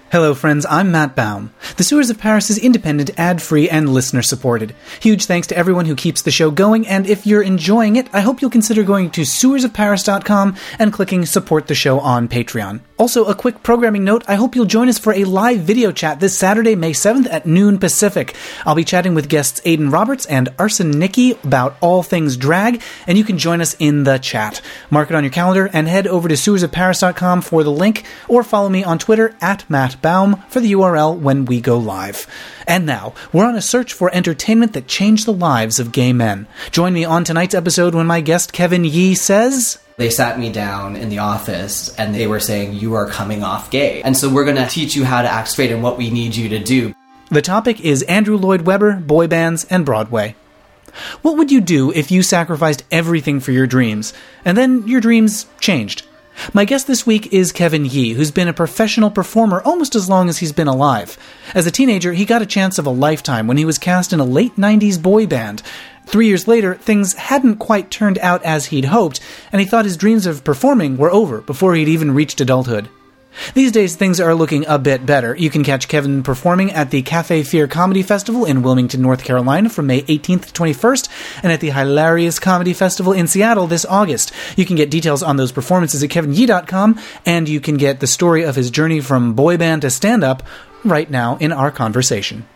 Hello friends, I'm Matt Baum. The Sewers of Paris is independent, ad-free, and listener-supported. Huge thanks to everyone who keeps the show going, and if you're enjoying it, I hope you'll consider going to sewersofparis.com and clicking Support the Show on Patreon. Also, a quick programming note, I hope you'll join us for a live video chat this Saturday, May 7th at noon Pacific. I'll be chatting with guests Aidan Roberts and Arson Nicky about all things drag, and you can join us in the chat. Mark it on your calendar and head over to sewersofparis.com for the link, or follow me on Twitter at Matt Baum for the URL when we go live. And now, we're on a search for entertainment that changed the lives of gay men. Join me on tonight's episode when my guest Kevin Yee says... They sat me down in the office and they were saying, you are coming off gay. And so we're going to teach you how to act straight and what we need you to do. The topic is Andrew Lloyd Webber, boy bands, and Broadway. What would you do if you sacrificed everything for your dreams, and then your dreams changed? My guest this week is Kevin Yee, who's been a professional performer almost as long as he's been alive. As a teenager, he got a chance of a lifetime when he was cast in a late 90s boy band. 3 years later, things hadn't quite turned out as he'd hoped, and he thought his dreams of performing were over before he'd even reached adulthood. These days, things are looking a bit better. You can catch Kevin performing at the Cafe Fear Comedy Festival in Wilmington, North Carolina from May 18th to 21st, and at the Hilarious Comedy Festival in Seattle this August. You can get details on those performances at kevinyee.com, and you can get the story of his journey from boy band to stand-up right now in our conversation.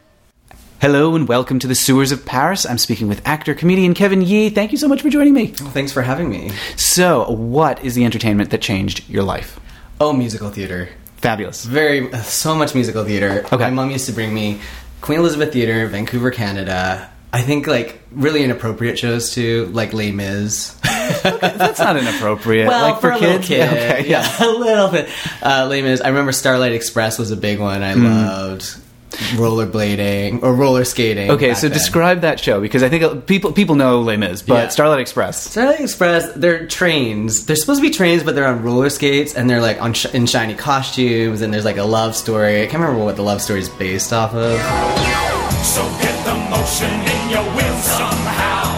Hello and welcome to the Sewers of Paris. I'm speaking with actor-comedian Kevin Yee. Thank you so much for joining me. Well, thanks for having me. So, what is the entertainment that changed your life? Oh, musical theater. Fabulous. So much musical theater. Okay. My mom used to bring me Queen Elizabeth Theatre, Vancouver, Canada. I think, really inappropriate shows, too, like Les Mis. Okay, that's not inappropriate. Well, like for kids? Kid, okay, yeah, a little bit. Les Mis. I remember Starlight Express was a big one I loved. Rollerblading or roller skating. Okay, so describe that show, because I think people know Les Mis, but Yeah. Starlight Express. Starlight Express, they're trains. They're supposed to be trains, but they're on roller skates, and they're like in shiny costumes, and there's like a love story. I can't remember what the love story is based off of. So get the motion in your will somehow.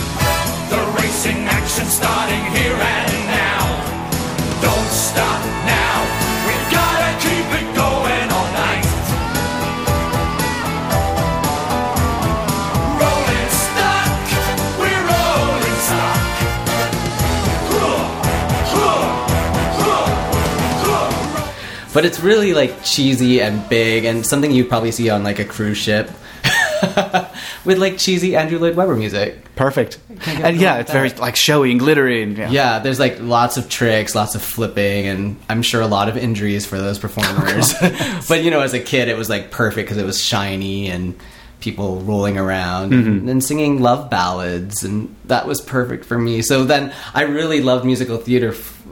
The racing action starting here and now. Don't stop now. We've gotta keep it going all night. Rolling stock, we're rolling stock. But it's really like cheesy and big, and something you'd probably see on like a cruise ship. With like cheesy Andrew Lloyd Webber music. Perfect. And yeah, it's very like showy and glittery. And, Yeah, there's like lots of tricks, lots of flipping, and I'm sure a lot of injuries for those performers. But as a kid, it was like perfect because it was shiny and people rolling around and singing love ballads, and that was perfect for me. So then I really loved musical theater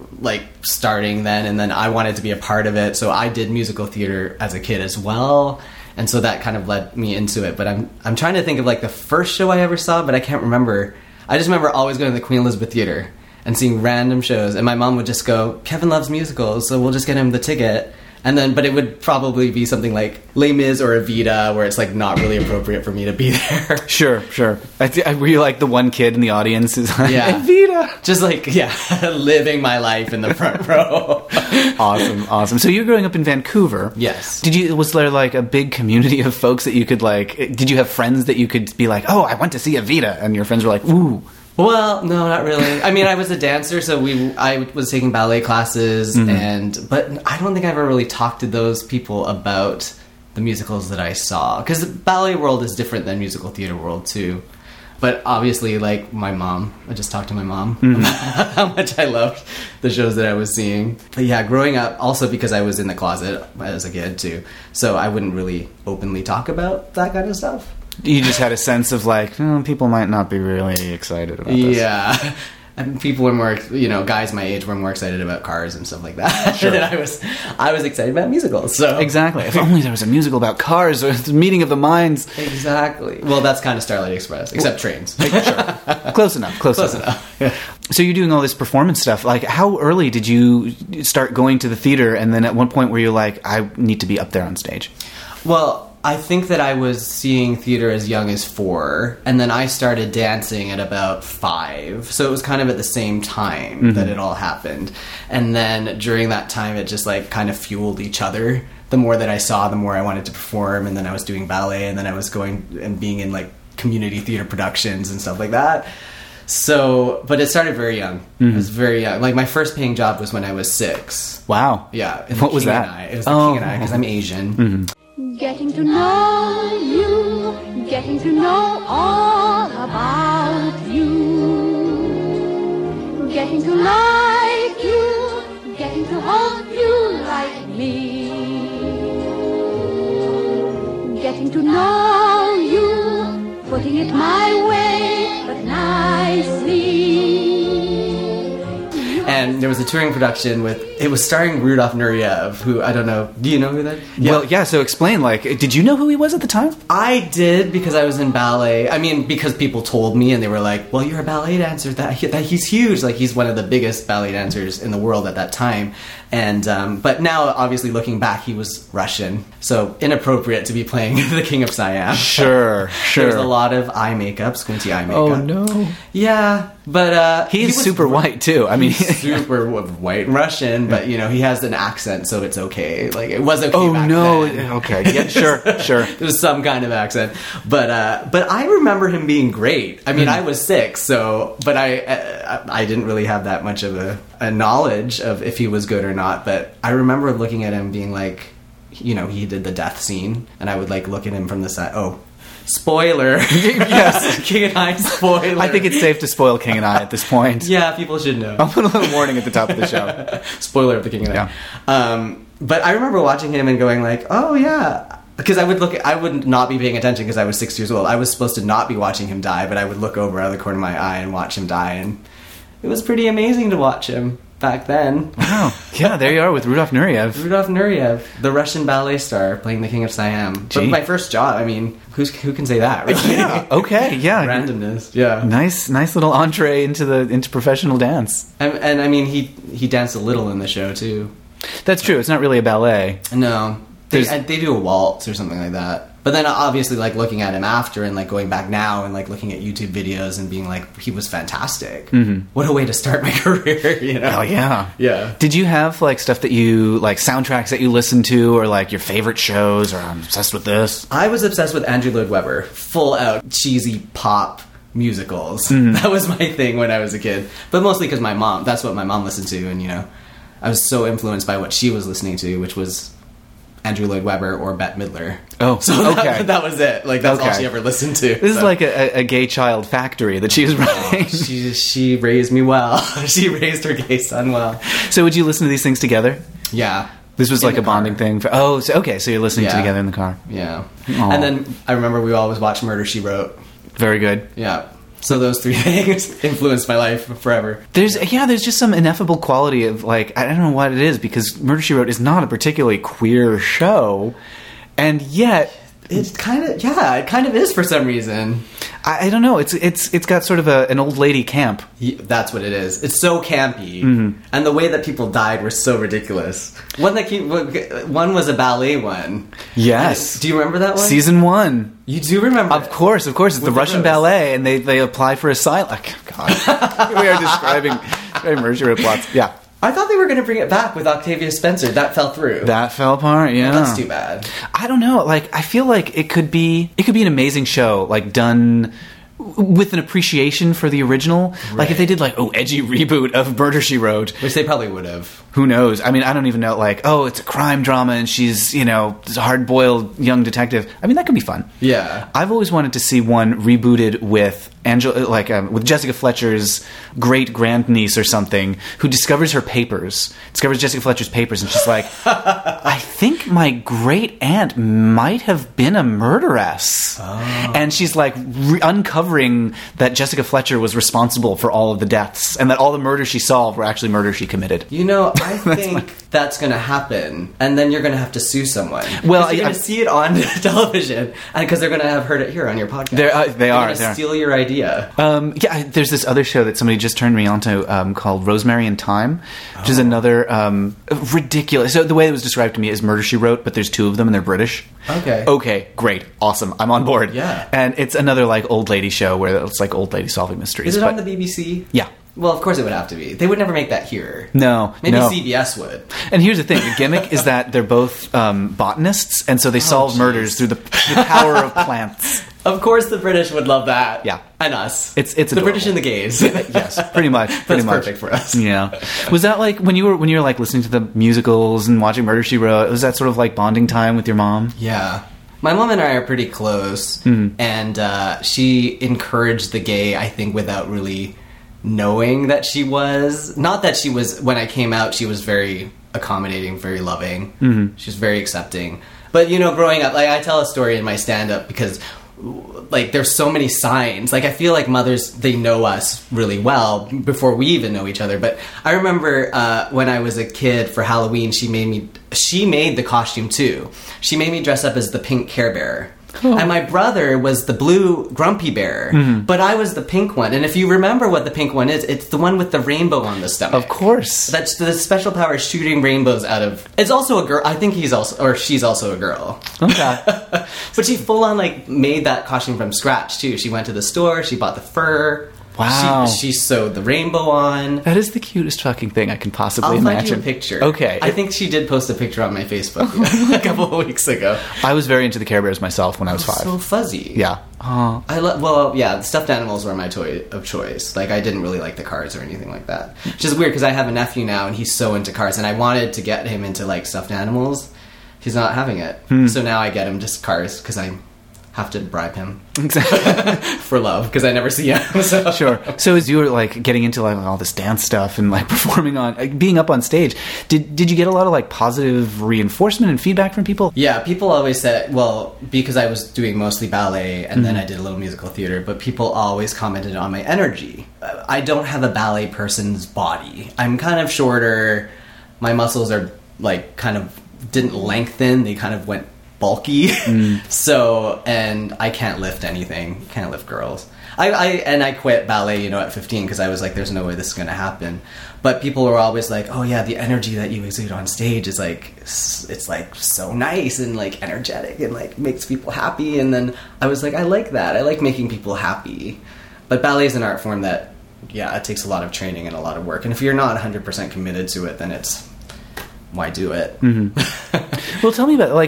starting then, and then I wanted to be a part of it, so I did musical theater as a kid as well. And so that kind of led me into it. But I'm trying to think of like the first show I ever saw, but I can't remember. I just remember always going to the Queen Elizabeth Theatre and seeing random shows. And my mom would just go, Kevin loves musicals, so we'll just get him the ticket. And then, but it would probably be something like Les Mis or Evita, where it's like not really appropriate for me to be there. Sure. Were you like the one kid in the audience who's like, Yeah. Evita? Just like, living my life in the front row. Awesome. So you're growing up in Vancouver. Yes. Was there like a big community of folks that you could like, did you have friends that you could be like, oh, I went to see Evita, and your friends were like, ooh. Well, no, not really. I mean, I was a dancer, so I was taking ballet classes, but I don't think I ever really talked to those people about the musicals that I saw, because the ballet world is different than musical theater world too. But obviously, like my mom, I just talked to my mom about how much I loved the shows that I was seeing. But yeah, growing up, also because I was in the closet as a kid too, so I wouldn't really openly talk about that kind of stuff. You just had a sense of like, people might not be really excited about this. Yeah. And people were more, guys my age were more excited about cars and stuff like that. Sure. And I was excited about musicals. So Exactly. If only there was a musical about cars or the meeting of the minds. Exactly. Well, that's kind of Starlight Express, except trains. Sure. Close enough. Yeah. So you're doing all this performance stuff. Like, how early did you start going to the theater, and then at one point were you like, I need to be up there on stage? Well, I think that I was seeing theater as young as 4, and then I started dancing at about 5. So it was kind of at the same time that it all happened. And then during that time, it just like kind of fueled each other. the more that I saw, the more I wanted to perform, and then I was doing ballet, and then I was going and being in like community theater productions and stuff like that. So, but it started very young. It was very young. Like my first paying job was when I was 6. Wow. Yeah. What was that? It was the King and I, because I'm Asian. Getting to know you, getting to know all about you, getting to like you, getting to hope you like me, getting to know you, putting it my way, but nicely. And there was a touring production it was starring Rudolf Nureyev, who, I don't know, do you know who that? Well, yeah, so explain, like, did you know who he was at the time? I did, because I was in ballet. I mean, because people told me, and they were like, well, you're a ballet dancer, that he's huge. Like, he's one of the biggest ballet dancers in the world at that time. And, but now, obviously, looking back, he was Russian. So, inappropriate to be playing the King of Siam. Sure. There was a lot of eye makeup, squinty eye makeup. Oh, no. Yeah, but, He's he was super white, too. I mean... super white and Russian, but, you know, he has an accent, so it's okay. Like, it was okay back then. Okay. Yeah, sure. There's some kind of accent. But I remember him being great. I mean, I was 6, so... But I didn't really have that much of a knowledge of if he was good or not. But I remember looking at him being like... You know, he did the death scene, and I would, like, look at him from the side. Oh, spoiler. Yes. King and I, spoiler. I think it's safe to spoil King and I at this point. Yeah, people should know. I'll put a little warning at the top of the show. Spoiler of the King and I. But I remember watching him and going like, oh yeah, because I would not be paying attention because I was 6 years old. I was supposed to not be watching him die, but I would look over out of the corner of my eye and watch him die, and it was pretty amazing to watch him back then. Wow. Yeah, there you are with Rudolf Nureyev. Rudolf Nureyev, the Russian ballet star playing the King of Siam. Gee. But my first job, I mean, who can say that, right? Yeah. Okay. Yeah. Randomness. Yeah. Nice little entree into professional dance. And I mean, he danced a little in the show too. That's true. It's not really a ballet. No, they do a waltz or something like that. But then obviously, like, looking at him after and, like, going back now and, like, looking at YouTube videos and being like, he was fantastic. Mm-hmm. What a way to start my career, you know? Oh, yeah. Yeah. Did you have, like, stuff that you, like, soundtracks that you listened to or, like, your favorite shows or I'm obsessed with this? I was obsessed with Andrew Lloyd Webber. Full out cheesy pop musicals. Mm-hmm. That was my thing when I was a kid. But mostly because that's what my mom listened to. And, you know, I was so influenced by what she was listening to, which was Andrew Lloyd Webber or Bette Midler. Oh, so okay. That was it. Like, that's all she ever listened to. This is like a gay child factory that she was running. She raised me well. She raised her gay son well. So would you listen to these things together? Yeah. This was like a bonding thing. So you're listening together in the car. Yeah. Aww. And then I remember we always watched Murder, She Wrote. Very good. Yeah. So those 3 things influenced my life forever. There's just some ineffable quality of, like, I don't know what it is, because Murder, She Wrote is not a particularly queer show, and yet it kind of is for some reason. I don't know. It's got sort of an old lady camp. Yeah, that's what it is. It's so campy, and the way that people died were so ridiculous. One was a ballet one. Yes. Do you remember that one? Season 1. You do remember? Of course. It's the Russian ballet, and they apply for asylum. God, we are describing Murder, She Wrote plots. Yeah. I thought they were going to bring it back with Octavia Spencer. That fell through. That fell apart, yeah. Well, that's too bad. I don't know. Like, I feel like it could be an amazing show, like, done with an appreciation for the original. Right. Like, if they did, like, edgy reboot of Murder, She Wrote. Which they probably would have. Who knows? I mean, I don't even know, like, it's a crime drama and she's, this hard-boiled young detective. I mean, that could be fun. Yeah. I've always wanted to see one rebooted with with Jessica Fletcher's great-grandniece or something, who discovers Jessica Fletcher's papers, and she's like, I think my great-aunt might have been a murderess. Oh. And she's, like, uncovering that Jessica Fletcher was responsible for all of the deaths, and that all the murders she solved were actually murders she committed. You know, I think that's going to happen, and then you're going to have to sue someone. Well, you're going to see it on television, because they're going to have heard it here on your podcast. They are going to steal your idea. There's this other show that somebody just turned me onto called Rosemary and Thyme, which is another ridiculous. So the way it was described to me is Murder, She Wrote, but there's 2 of them and they're British. Okay, great, awesome, I'm on board. Yeah. And it's another, like, old lady show where it's like old lady solving mysteries. Is it on the BBC? Yeah. Well, of course it would have to be. They would never make that here. No, Maybe no. CBS would. And here's the thing: the gimmick is that they're both botanists, and so they solve geez. murders through the power of plants. Of course, the British would love that. Yeah. And us. It's the adorable. British and the gays. Yes, pretty much. Pretty That's much. perfect for us. Yeah. Was that like when you were like listening to the musicals and watching Murder, She Wrote? Was that sort of like bonding time with your mom? Yeah. My mom and I are pretty close, and she encouraged the gay, I think, without really knowing that she was. Not that she was, when I came out, she was very accommodating, very loving. She was very accepting. But, you know, growing up, like, I tell a story in my stand-up because, like, there's so many signs. Like, I feel like mothers, they know us really well before we even know each other. But I remember when I was a kid for Halloween, she made the costume too. She made me dress up as the pink Care Bear. Oh. And my brother was the blue Grumpy Bear, but I was the pink one. And if you remember what the pink one is, it's the one with the rainbow on the stomach. Of course. That's the special power is shooting rainbows out of... It's also a girl. I think she's also a girl. Okay. But she full on, like, made that costume from scratch, too. She went to the store, she bought the fur. Wow. She sewed the rainbow on. That is the cutest fucking thing I can possibly I'll imagine. find you a picture. Okay. I think she did post a picture on my Facebook a couple of weeks ago. I was very into the Care Bears myself when I was 5. So fuzzy. Yeah. Oh. The stuffed animals were my toy of choice. Like, I didn't really like the cars or anything like that. Which is weird, because I have a nephew now, and he's so into cars, and I wanted to get him into, like, stuffed animals. He's not having it. So now I get him just cars, because I have to bribe him. Exactly. For love, because I never see him. So. Sure. So as you were like getting into like all this dance stuff and like performing on, like, being up on stage, did you get a lot of like positive reinforcement and feedback from people? Yeah, people always said, well, because I was doing mostly ballet and then I did a little musical theater, but people always commented on my energy. I don't have a ballet person's body. I'm kind of shorter. My muscles are like kind of didn't lengthen. They kind of went bulky. So, and I can't lift anything. Can't lift girls. I quit ballet, you know, at 15 because I was like, there's no way this is going to happen. But people were always like, oh yeah, the energy that you exude on stage is like, it's like so nice and like energetic and like makes people happy. And then I was like, I like that. I like making people happy. But ballet is an art form that, yeah, it takes a lot of training and a lot of work. And if you're not 100% committed to it, then it's, why do it? Well, tell me about like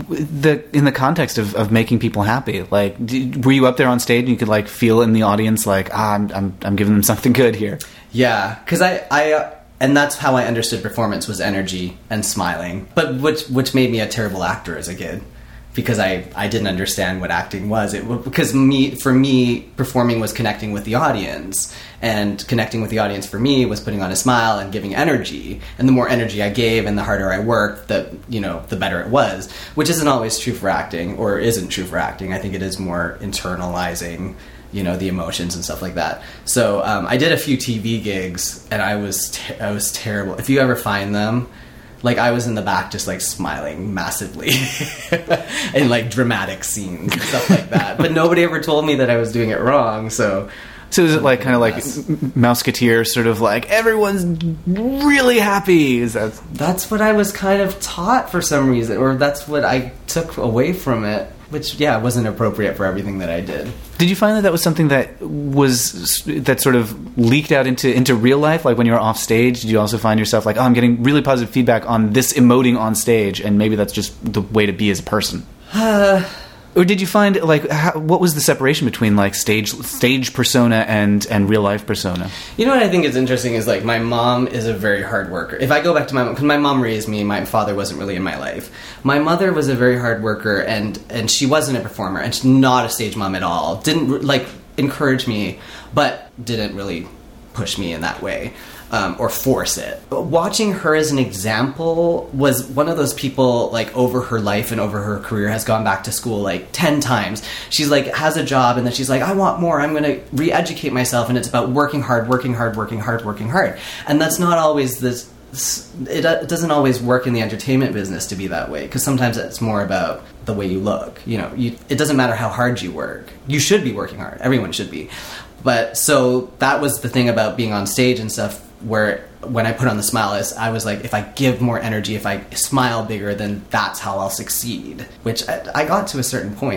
in the context of making people happy. Like, were you up there on stage and you could like feel in the audience like, I'm giving them something good here? Yeah, because I and that's how I understood performance was energy and smiling. But which made me a terrible actor as a kid. Because I didn't understand what acting was. For me, performing was connecting with the audience. And connecting with the audience for me was putting on a smile and giving energy. And the more energy I gave and the harder I worked, the better it was. Which isn't always true for acting, or isn't true for acting. I think it is more internalizing, the emotions and stuff like that. So I did a few TV gigs, and I was terrible. If you ever find them... Like, I was in the back just, like, smiling massively in, like, dramatic scenes and stuff like that. But nobody ever told me that I was doing it wrong, so... So is it, like, kind of like Mouseketeer, sort of like, everyone's really happy? That's what I was kind of taught for some reason, or that's what I took away from it, which, yeah, wasn't appropriate for everything that I did. Did you find that was something that sort of leaked out into real life? Like when you were off stage, did you also find yourself like, oh, I'm getting really positive feedback on this emoting on stage, and maybe that's just the way to be as a person? Or did you find like what was the separation between like stage persona and real life persona? You know what I think is interesting is like my mom is a very hard worker. If I go back to my mom, because my mom raised me, my father wasn't really in my life. My mother was a very hard worker, and she wasn't a performer, and she's not a stage mom at all. Didn't like encourage me, but didn't really push me in that way. Or force it. But watching her as an example was one of those people, like, over her life and over her career has gone back to school, like, 10 times. She's, like, has a job, and then she's like, I want more. I'm going to re-educate myself, and it's about working hard. And that's not always this... It doesn't always work in the entertainment business to be that way, because sometimes it's more about the way you look. It doesn't matter how hard you work. You should be working hard. Everyone should be. But, so, that was the thing about being on stage and stuff, where when I put on the smile is I was like, if I give more energy, if I smile bigger, then that's how I'll succeed. Which I got to a certain point.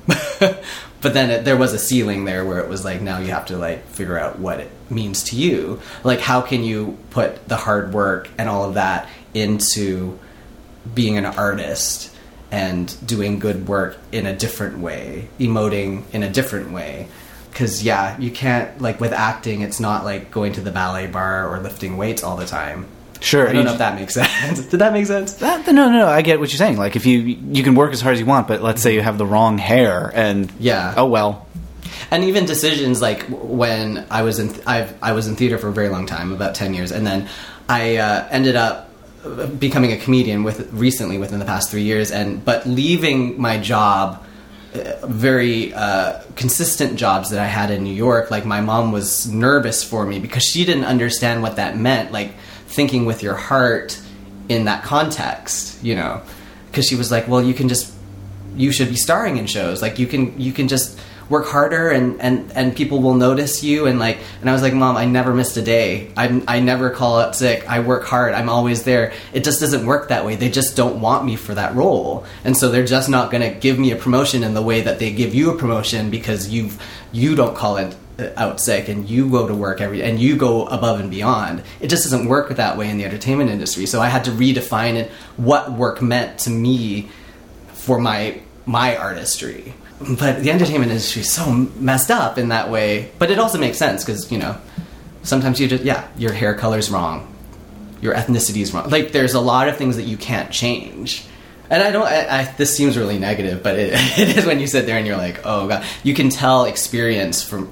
But then there was a ceiling there where it was like, now you have to like figure out what it means to you. Like, how can you put the hard work and all of that into being an artist and doing good work in a different way, emoting in a different way? Because, yeah, you can't, like, with acting, it's not like going to the ballet bar or lifting weights all the time. Sure. I don't know if that makes sense. Did that make sense? No, I get what you're saying. Like, if you can work as hard as you want, but let's say you have the wrong hair, and yeah, oh well. And even decisions like when I was in theater for a very long time, about 10 years, and then I ended up becoming a comedian recently within the past 3 years, but leaving my job, very consistent jobs that I had in New York. Like, my mom was nervous for me because she didn't understand what that meant, like thinking with your heart in that context, you know, because she was like, well, you should be starring in shows, like you can just work harder and people will notice you, and I was like, Mom, I never missed a day. I never call out sick. I work hard. I'm always there. It just doesn't work that way. They just don't want me for that role, and so they're just not going to give me a promotion in the way that they give you a promotion, because you don't call it out sick and you go to work and you go above and beyond. It just doesn't work that way in the entertainment industry. So I had to redefine it, what work meant to me for my artistry. But the entertainment industry is so messed up in that way. But it also makes sense because, you know, sometimes your hair color's wrong, your ethnicity is wrong. Like, there's a lot of things that you can't change. And this seems really negative, but it is when you sit there and you're like, oh God, you can tell experience from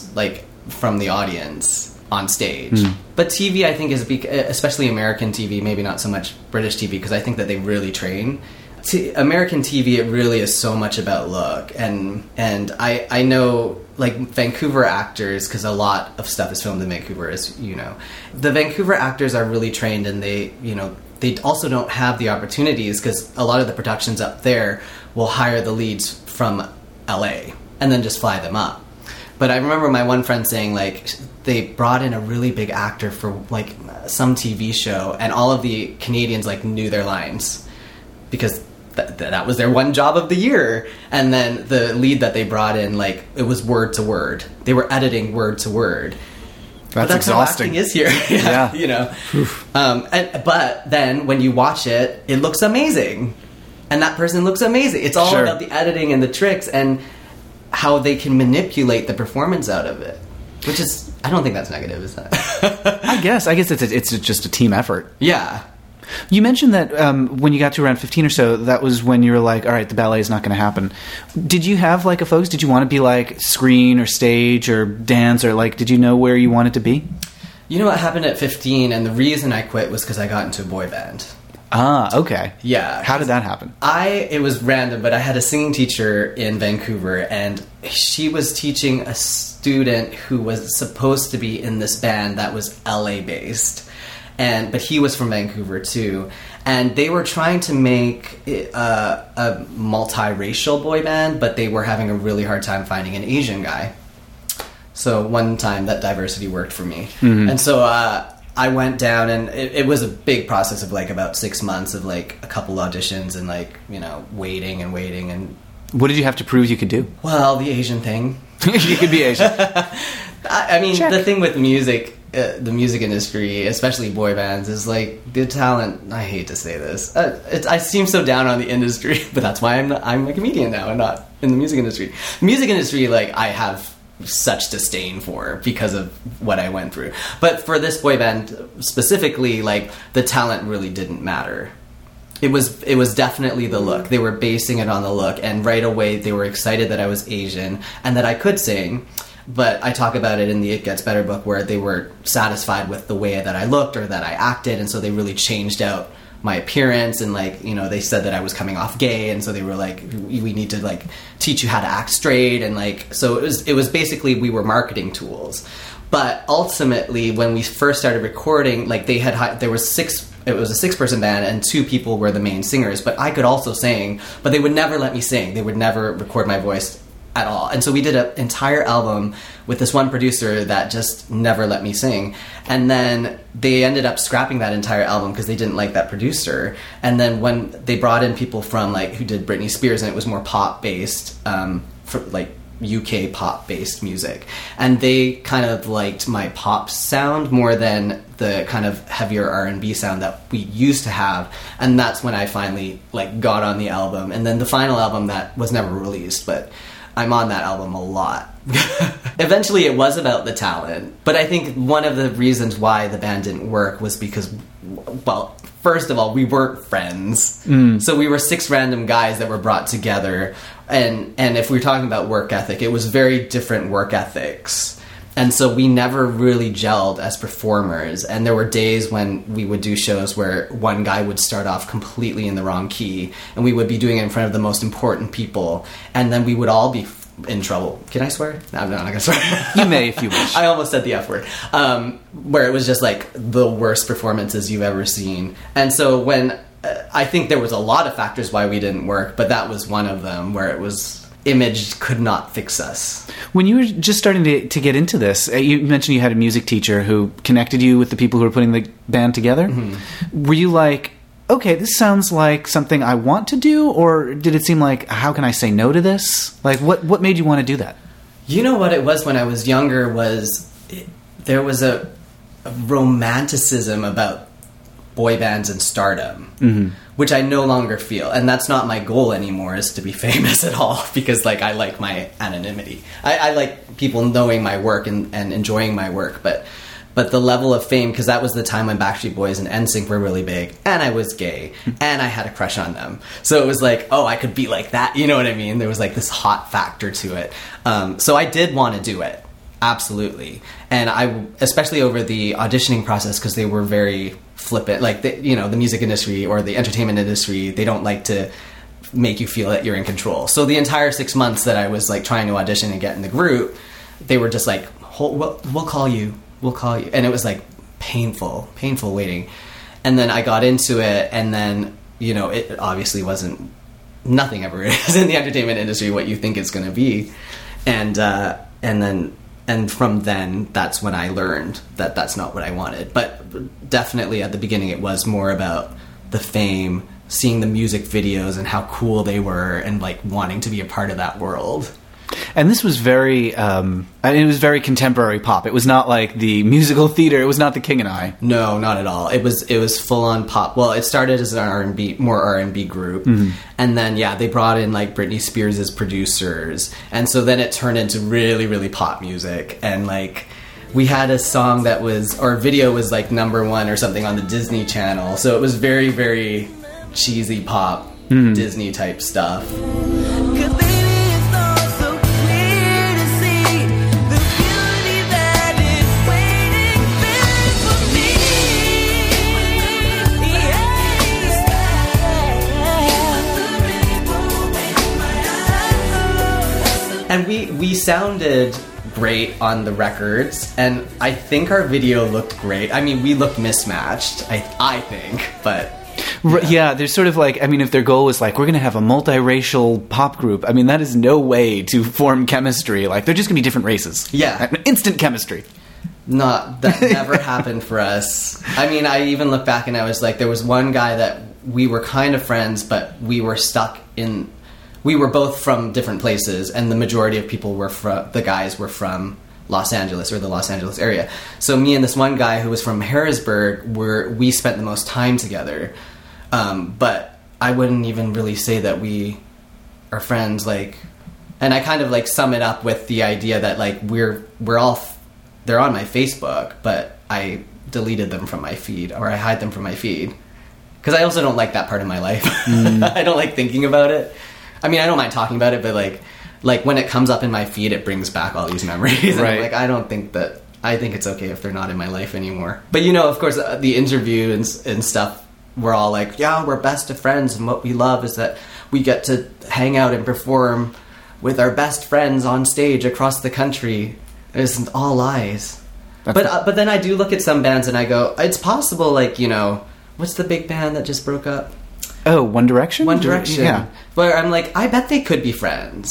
the audience on stage. But TV, I think, is especially American TV, maybe not so much British TV, because I think that they really train. American TV, it really is so much about look, and I know, like, Vancouver actors, because a lot of stuff is filmed in Vancouver, as you know. The Vancouver actors are really trained, and they also don't have the opportunities, because a lot of the productions up there will hire the leads from LA and then just fly them up. But I remember my one friend saying, like, they brought in a really big actor for, like, some TV show, and all of the Canadians, like, knew their lines, because that was their one job of the year. And then the lead that they brought in, like, it was word to word. They were editing word to word. That's exhausting. How acting is here. Yeah. You know. But then when you watch it, it looks amazing. And that person looks amazing. It's all about the editing and the tricks and how they can manipulate the performance out of it. Which is, I don't think that's negative, is that? I guess it's just a team effort. Yeah. You mentioned that when you got to around 15 or so, that was when you were like, all right, the ballet is not going to happen. Did you have, like, a focus? Did you want to be, like, screen or stage or dance, or, like, did you know where you wanted to be? You know what happened at 15, and the reason I quit was because I got into a boy band. Ah, okay. Yeah. How did that happen? It was random, but I had a singing teacher in Vancouver, and she was teaching a student who was supposed to be in this band that was LA-based. But he was from Vancouver too, and they were trying to make a multiracial boy band, but they were having a really hard time finding an Asian guy. So one time that diversity worked for me, and so I went down, and it was a big process of, like, about 6 months of, like, a couple auditions and, like, you know, waiting. And what did you have to prove you could do? Well, the Asian thing. You could be Asian. I mean, Check. The thing with music. The music industry, especially boy bands, is like the talent. I hate to say this. I seem so down on the industry, but that's why I'm a comedian now and not in the music industry. Music industry, like, I have such disdain for because of what I went through. But for this boy band specifically, like, the talent really didn't matter. It was definitely the look. They were basing it on the look, and right away they were excited that I was Asian and that I could sing. But I talk about it in the It Gets Better book, where they were satisfied with the way that I looked or that I acted, and so they really changed out my appearance, and, like, you know, they said that I was coming off gay, and so they were like, we need to, like, teach you how to act straight, and, like, so it was basically, we were marketing tools. But ultimately, when we first started recording, like, it was a 6-person band, and 2 people were the main singers, but I could also sing, but they would never let me sing. They would never record my voice at all. And so we did an entire album with this one producer that just never let me sing. And then they ended up scrapping that entire album because they didn't like that producer. And then when they brought in people from like who did Britney Spears, and it was more pop based, for like UK pop based music, and they kind of liked my pop sound more than the kind of heavier R&B sound that we used to have. And that's when I finally like got on the album. And then the final album that was never released, but I'm on that album a lot. Eventually it was about the talent, but I think one of the reasons why the band didn't work was because, well, first of all, we weren't friends. So we were 6 random guys that were brought together. And if we're talking about work ethic, it was very different work ethics. And so we never really gelled as performers. And there were days when we would do shows where one guy would start off completely in the wrong key, and we would be doing it in front of the most important people. And then we would all be in trouble. Can I swear? No, I'm not going to swear. You may if you wish. I almost said the F word. Where it was just like the worst performances you've ever seen. And so when I think there was a lot of factors why we didn't work, but that was one of them, where it was image could not fix us. When you were just starting to get into this, you mentioned you had a music teacher who connected you with the people who were putting the band together. Were you like, okay, this sounds like something I want to do, or did it seem like, how can I say no to this? Like, what made you want to do that? You know what it was when I was younger was there was a romanticism about boy bands and stardom, which I no longer feel. And that's not my goal anymore, is to be famous at all, because like I like my anonymity. I like people knowing my work and enjoying my work, but the level of fame, because that was the time when Backstreet Boys and NSYNC were really big, and I was gay, and I had a crush on them. So it was like, oh, I could be like that, you know what I mean? There was like this hot factor to it. So I did want to do it, absolutely. And I, especially over the auditioning process, because they were very flippant, like the music industry or the entertainment industry, they don't like to make you feel that you're in control. So the entire 6 months that I was like trying to audition and get in the group, they were just like, we'll call you. And it was like painful waiting. And then I got into it, and then, it obviously wasn't, nothing ever is in the entertainment industry what you think it's going to be. And from then, that's when I learned that that's not what I wanted. But definitely at the beginning, it was more about the fame, seeing the music videos and how cool they were, and like wanting to be a part of that world. And this was very, it was very contemporary pop. It was not like the musical theater. It was not The King and I. No, not at all. It was full on pop. Well, it started as an more R&B group, and then they brought in like Britney Spears as producers, and so then it turned into really, really pop music. And like we had a song that was, our video was like #1 or something on the Disney Channel. So it was very, very cheesy pop, Disney type stuff. And we sounded great on the records, and I think our video looked great. I mean, we looked mismatched, I think, but... Yeah, there's sort of like, I mean, if their goal is like, we're going to have a multiracial pop group, I mean, that is no way to form chemistry. Like, they're just going to be different races. Yeah. Instant chemistry. That never happened for us. I mean, I even look back and I was like, there was one guy that we were kind of friends, but we were stuck in... We were both from different places, and the majority of people the guys were from Los Angeles or the Los Angeles area. So me and this one guy who was from Harrisburg, we spent the most time together. But I wouldn't even really say that we are friends. Like, and I kind of like sum it up with the idea that like they're on my Facebook, but I deleted them from my feed, or I hide them from my feed, because I also don't like that part of my life. I don't like thinking about it. I mean, I don't mind talking about it, but like when it comes up in my feed, it brings back all these memories. And right. I'm like, I think it's okay if they're not in my life anymore. But of course, the interview and stuff, we're all like, yeah, we're best of friends, and what we love is that we get to hang out and perform with our best friends on stage across the country. It's all lies. But then I do look at some bands and I go, it's possible, like, what's the big band that just broke up? Oh, One Direction? One Direction. Yeah. But I'm like, I bet they could be friends.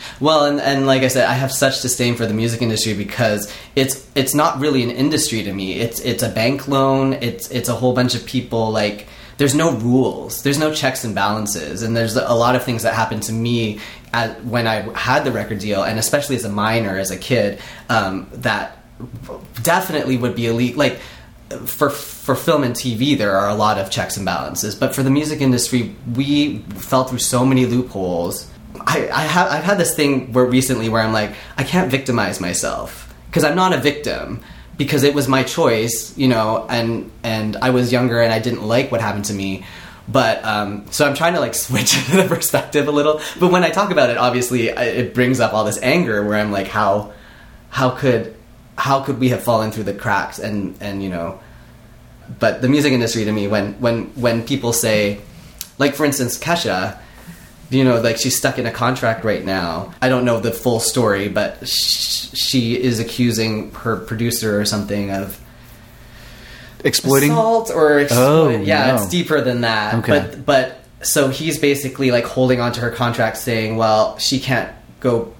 Well, and like I said, I have such disdain for the music industry because it's not really an industry to me. It's a bank loan. It's a whole bunch of people. Like, there's no rules. There's no checks and balances. And there's a lot of things that happened to me when I had the record deal, and especially as a minor, as a kid, that definitely would be illegal. Like, for film and TV, there are a lot of checks and balances. But for the music industry, we fell through so many loopholes. I've had this thing recently where I'm like, I can't victimize myself because I'm not a victim, because it was my choice, you know, and I was younger and I didn't like what happened to me. But so I'm trying to like switch the perspective a little. But when I talk about it, obviously it brings up all this anger where I'm like, how could we have fallen through the cracks? And you know, but the music industry to me, when people say, like for instance, Kesha, you know, like she's stuck in a contract right now. I don't know the full story, but she is accusing her producer or something of exploiting, assault or exploit. Yeah, no. It's deeper than that. Okay. But so he's basically like holding on to her contract, saying, well, she can't go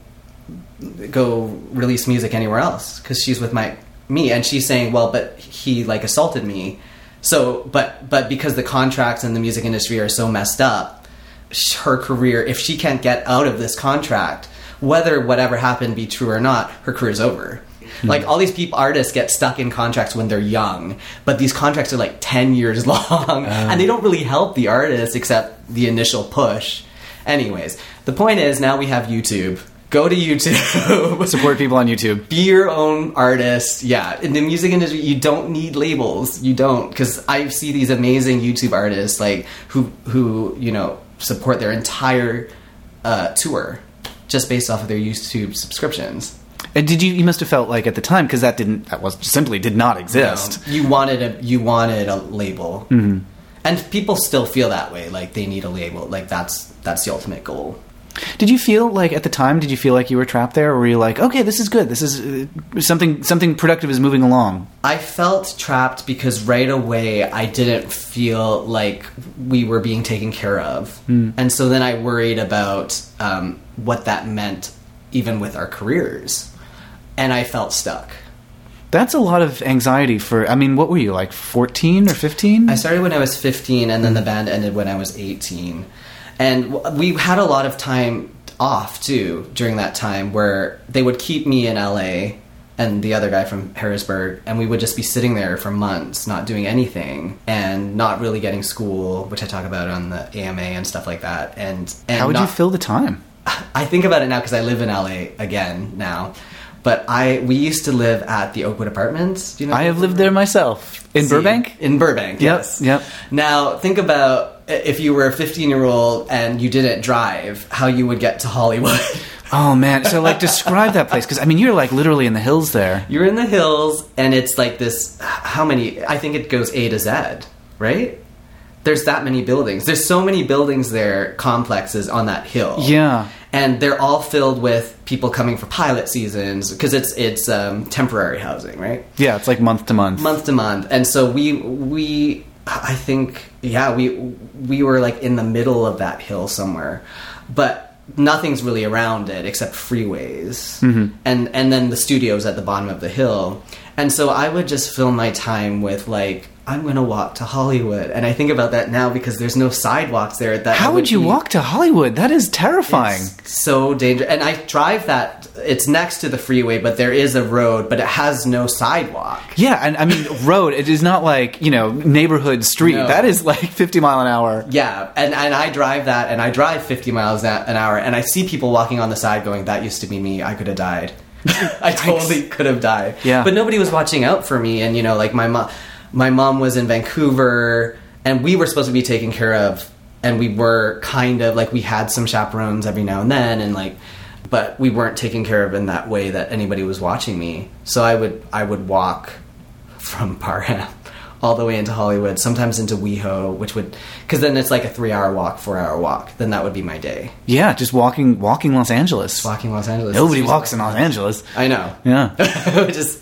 release music anywhere else because she's with me, and she's saying, well, but he like assaulted me. So, but because the contracts in the music industry are so messed up, her career, if she can't get out of this contract, whether whatever happened be true or not, her career's over. Like, all these artists get stuck in contracts when they're young, but these contracts are like 10 years long, and they don't really help the artist except the initial push. Anyways, the point is, now we have YouTube. Go to YouTube. Support people on YouTube. Be your own artist. Yeah, in the music industry, you don't need labels. You don't, because I see these amazing YouTube artists like who you know, support their entire tour just based off of their YouTube subscriptions. And you must have felt like at the time, because that simply did not exist. No, you wanted a label, mm-hmm. and people still feel that way. Like, they need a label. Like, that's the ultimate goal. Did you feel like at the time? Did you feel like you were trapped there, or were you like, okay, this is good. This is something productive is moving along? I felt trapped because right away I didn't feel like we were being taken care of, and so then I worried about what that meant, even with our careers, and I felt stuck. That's a lot of anxiety for. I mean, what were you, like 14 or 15? I started when I was 15, and then the band ended when I was 18. And we had a lot of time off, too, during that time, where they would keep me in LA and the other guy from Harrisburg, and we would just be sitting there for months, not doing anything, and not really getting school, which I talk about on the AMA and stuff like that. And how would you fill the time? I think about it now because I live in LA again now. But we used to live at the Oakwood Apartments. Do you know? I have lived there myself. In Burbank? In Burbank, yes. Yep. Now, think about if you were a 15-year-old and you didn't drive, how you would get to Hollywood. Oh, man. So, like, describe that place. Because, I mean, you're, like, literally in the hills there. You're in the hills, and it's like this... How many... I think it goes A to Z, right? There's that many buildings. There's so many buildings there, complexes on that hill. Yeah. And they're all filled with people coming for pilot seasons, because it's temporary housing, right? Yeah, it's like month to month. Month to month. And so we I think, yeah, we were like in the middle of that hill somewhere. But nothing's really around it except freeways. Mm-hmm. And then the studio's at the bottom of the hill. And so I would just fill my time with like, I'm going to walk to Hollywood. And I think about that now because there's no sidewalks there. How would you walk to Hollywood? That is terrifying. It's so dangerous. And I drive that. It's next to the freeway, but there is a road, but it has no sidewalk. Yeah, and I mean, road, it is not like, neighborhood street. No. That is like 50 mile an hour. Yeah, and I drive that, and I drive 50 miles an hour, and I see people walking on the side going, that used to be me. I could have died. I totally could have died. Yeah. But nobody was watching out for me, and, like my mom was in Vancouver, and we were supposed to be taken care of, and we were kind of, like, we had some chaperones every now and then, and, like, but we weren't taken care of in that way that anybody was watching me. So I would walk from Parham all the way into Hollywood, sometimes into WeHo, because then it's like a 3-hour walk, 4-hour walk. Then that would be my day. Yeah, just walking Los Angeles. Walking Los Angeles. Nobody walks in Los Angeles. I know. Yeah. Just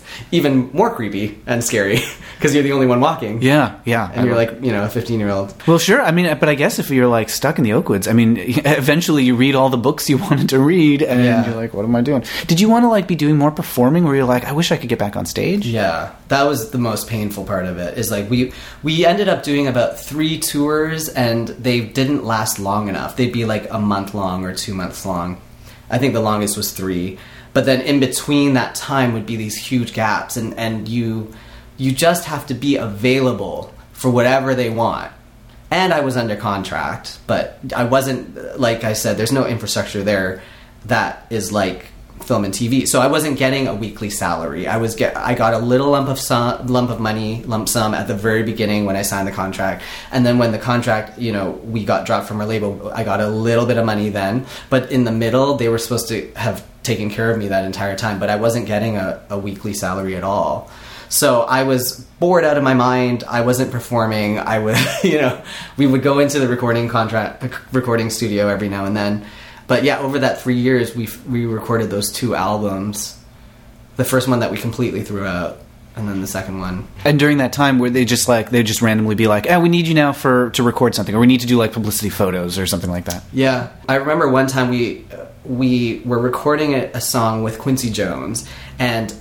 even more creepy and scary because you're the only one walking. Yeah, yeah. And you're like, you know, a 15-year-old. Well, sure. I mean, but I guess if you're like stuck in the Oakwoods, I mean, eventually you read all the books you wanted to read, and you're like, what am I doing? Did you want to like be doing more performing where you're like, I wish I could get back on stage? Yeah, that was the most painful part of it, is like we ended up doing about 3 tours, and they didn't last long enough. They'd be like a month long or 2 months long. I think the longest was 3. But then in between that time would be these huge gaps, and you just have to be available for whatever they want. And I was under contract, but I wasn't, like I said, there's no infrastructure there that is like film and TV. So I wasn't getting a weekly salary. I got a little lump sum at the very beginning when I signed the contract. And then when the contract, you know, we got dropped from our label, I got a little bit of money then. But in the middle, they were supposed to have taken care of me that entire time, but I wasn't getting a weekly salary at all. So I was bored out of my mind. I wasn't performing. I would, you know, we would go into the recording studio every now and then. But yeah, over that 3 years, we recorded those 2 albums. The first one that we completely threw out, and then the second one. And during that time, where they'd just randomly be like, we need you now to record something, or we need to do like publicity photos or something like that. Yeah. I remember one time we were recording a song with Quincy Jones, and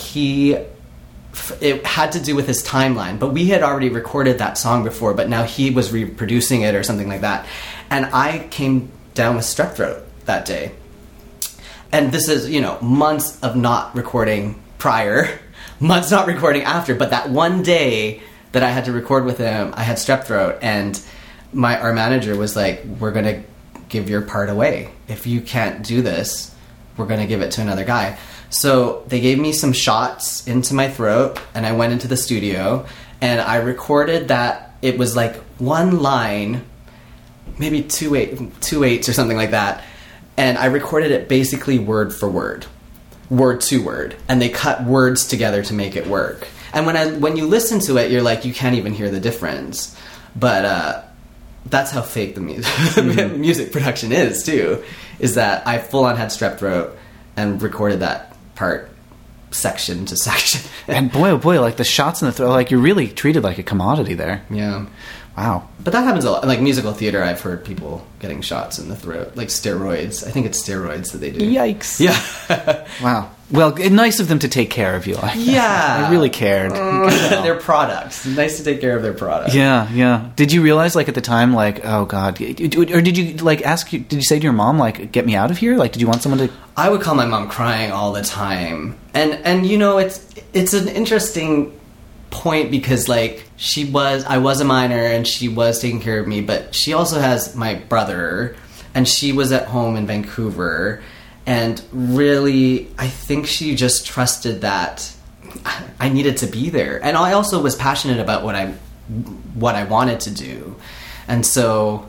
it had to do with his timeline, but we had already recorded that song before, but now he was reproducing it or something like that. And I came down with strep throat that day. And this is, you know, months of not recording prior, months not recording after, but that one day that I had to record with him, I had strep throat, and our manager was like, we're going to give your part away. If you can't do this, we're going to give it to another guy. So they gave me some shots into my throat, and I went into the studio, and I recorded that. It was like one line, maybe two eights or something like that, and I recorded it basically word for word to word, and they cut words together to make it work. And when you listen to it, you're like, you can't even hear the difference. But that's how fake the music production is too, is that I full on had strep throat and recorded that part section to section. And boy, oh boy, like the shots in the throat, like you're really treated like a commodity there. Yeah. Wow. But that happens a lot. Like musical theater, I've heard people getting shots in the throat, like steroids. I think it's steroids that they do. Yikes. Yeah. Wow. Well, nice of them to take care of you. Yeah. They really cared. Their products. Nice to take care of their products. Yeah, yeah. Did you realize, like, at the time, like, oh, God, or did you, like, did you say to your mom, like, get me out of here? Like, did you want someone to... I would call my mom crying all the time. And you know, it's an interesting point because, like, I was a minor and she was taking care of me, but she also has my brother, and she was at home in Vancouver. And really, I think she just trusted that I needed to be there. And I also was passionate about what I wanted to do. And so,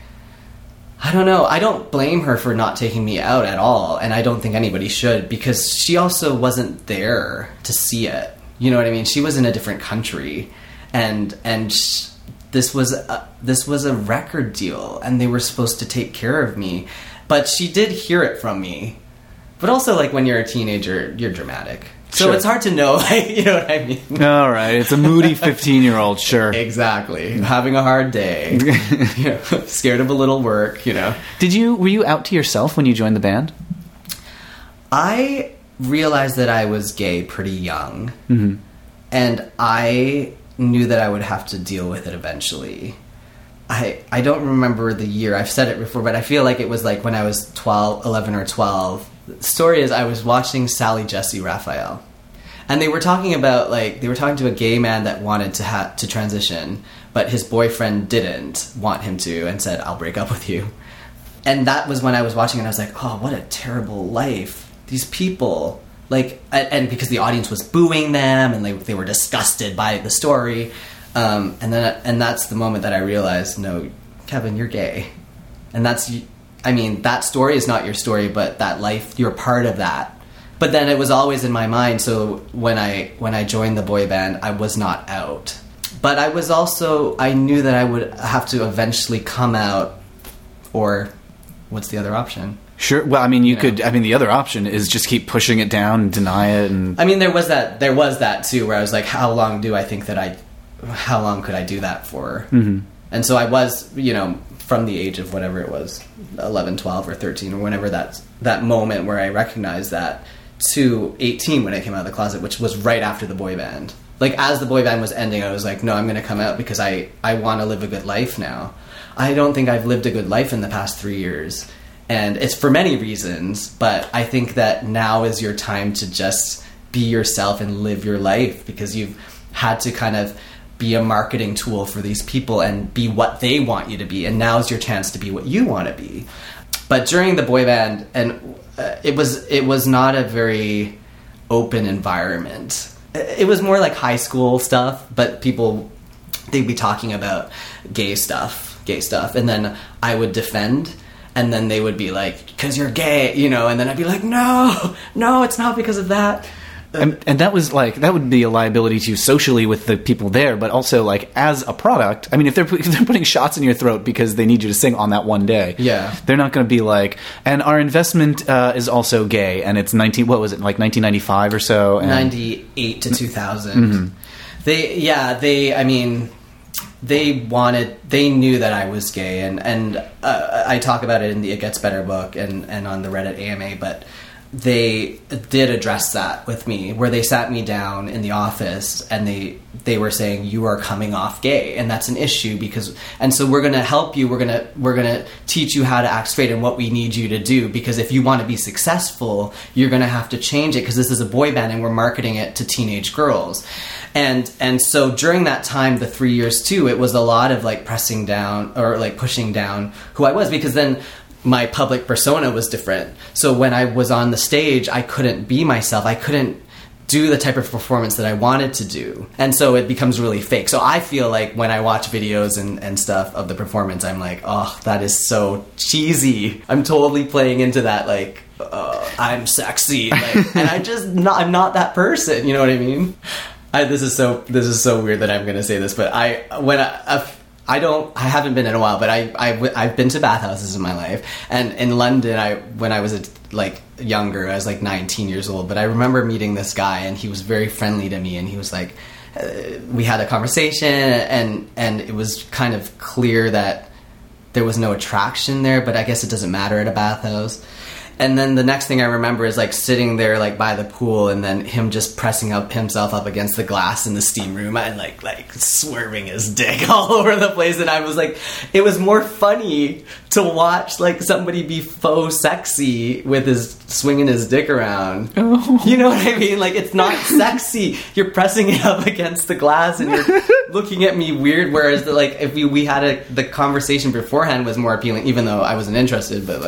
I don't know. I don't blame her for not taking me out at all. And I don't think anybody should, because she also wasn't there to see it. You know what I mean? She was in a different country. And this was a record deal. And they were supposed to take care of me. But she did hear it from me. But also, like, when you're a teenager, you're dramatic. So sure. It's hard to know, you know what I mean? All right. It's a moody 15-year-old, sure. Exactly. Having a hard day. You know, scared of a little work, you know. Were you out to yourself when you joined the band? I realized that I was gay pretty young. Mm-hmm. And I knew that I would have to deal with it eventually. I don't remember the year. I've said it before, but I feel like it was like when I was 11 or 12. The story is I was watching Sally Jesse Raphael. And they were talking to a gay man that wanted to transition, but his boyfriend didn't want him to and said, I'll break up with you. And that was when I was watching and I was like, oh, what a terrible life. These people, like, and because the audience was booing them and they were disgusted by the story. And that's the moment that I realized, no, Kevin, you're gay. And that story is not your story, but that life, you're part of that. But then it was always in my mind, so when I joined the boy band, I was not out. But I knew that I would have to eventually come out, or what's the other option? Sure. Well, I mean, you could. I mean, the other option is just keep pushing it down and deny it. And I mean, there was that too, where I was like, how long could I do that for? Mm-hmm. And so I was, from the age of whatever it was, 11, 12, or 13, or whenever that moment where I recognized that, to 18 when I came out of the closet, which was right after the boy band. Like, as the boy band was ending, I was like, no, I'm going to come out because I want to live a good life now. I don't think I've lived a good life in the past 3 years. And it's for many reasons, but I think that now is your time to just be yourself and live your life, because you've had to kind of be a marketing tool for these people and be what they want you to be. And now's your chance to be what you want to be. But during the boy band, and it was not a very open environment. It was more like high school stuff, but they'd be talking about gay stuff. And then I would defend. And then they would be like, because you're gay, and then I'd be like, no, it's not because of that. And that was that would be a liability to you socially with the people there, but also as a product. I mean, if they're putting shots in your throat because they need you to sing on that one day, they're not going to be like, and our investment is also gay, and it's 1995 or so, and 98 to 2000. Mm-hmm. They knew that I was gay, and I talk about it in the It Gets Better book and on the Reddit AMA, but they did address that with me, where they sat me down in the office and they were saying, you are coming off gay, and that's an issue and so we're going to help you, we're going to teach you how to act straight and what we need you to do, because if you want to be successful, you're going to have to change it, because this is a boy band and we're marketing it to teenage girls. And so during that time, the 3 years too, it was a lot of pressing down or pushing down who I was, because then my public persona was different. So when I was on the stage, I couldn't be myself. I couldn't do the type of performance that I wanted to do. And so it becomes really fake. So I feel like when I watch videos and stuff of the performance, I'm like, oh, that is so cheesy. I'm totally playing into that, I'm sexy. And I'm not that person. You know what I mean? This is so weird that I'm going to say this, but I haven't been in a while, but I've been to bathhouses in my life. And in London, when I was younger, I was 19 years old, but I remember meeting this guy, and he was very friendly to me, and he was we had a conversation, and it was kind of clear that there was no attraction there, but I guess it doesn't matter at a bathhouse. And then the next thing I remember is sitting there by the pool, and then him just pressing himself up against the glass in the steam room and swerving his dick all over the place. And I was it was more funny to watch somebody be faux sexy with swinging his dick around. Oh. You know what I mean? It's not sexy. You're pressing it up against the glass and you're looking at me weird. Whereas if we had the conversation beforehand was more appealing, even though I wasn't interested, but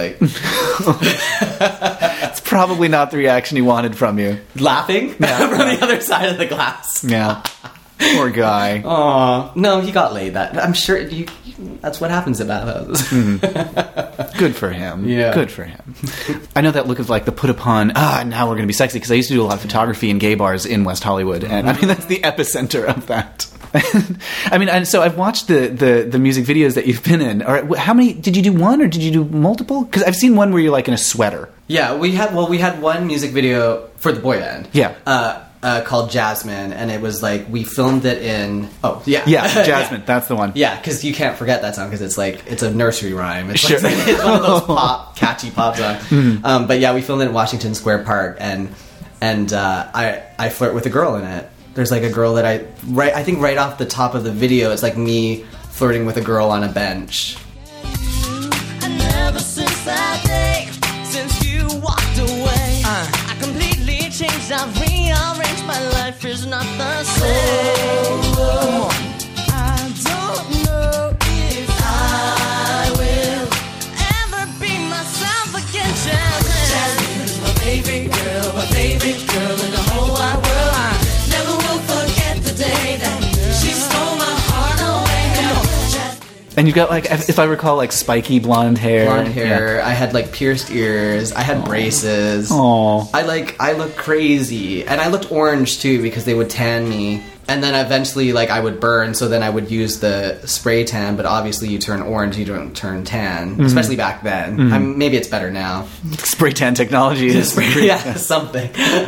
it's probably not the reaction he wanted from you. Laughing from the other side of the glass. Yeah. Poor guy. Aw. No, he got laid. I'm sure that's what happens at bathhouses. Mm-hmm. Good for him. Yeah. Good for him. I know that look of the put upon, now we're going to be sexy, because I used to do a lot of photography in gay bars in West Hollywood, and I mean, that's the epicenter of that. I mean, and so I've watched the music videos that you've been in. All right, how many did you do? One, or did you do multiple? Because I've seen one where you're in a sweater. Yeah, we had one music video for the boy band. Yeah. Called Jasmine, and it was we filmed it in. Oh yeah, Jasmine. Yeah. That's the one. Yeah, because you can't forget that song, because it's it's a nursery rhyme. It's sure. It's one of those catchy pop songs. Mm-hmm. But yeah, we filmed it in Washington Square Park, and I flirt with a girl in it. There's a girl that I think right off the top of the video, it's me flirting with a girl on a bench. And ever since that day, since you walked away, I completely changed. I've rearranged my life, is not the same. Come on. I don't know if I will ever be myself again, Jasmine. Jasmine is my favorite girl in the whole wide world. Never will forget the day that she stole my heart away. And you've got if I recall, spiky blonde hair. Yeah. I had pierced ears. I had braces. Aww. I looked crazy, and I looked orange too, because they would tan me And then eventually, like, I would burn, so then I would use the spray tan, but obviously you turn orange, you don't turn tan, especially back then. Maybe it's better now. Spray tan technology is yeah, something.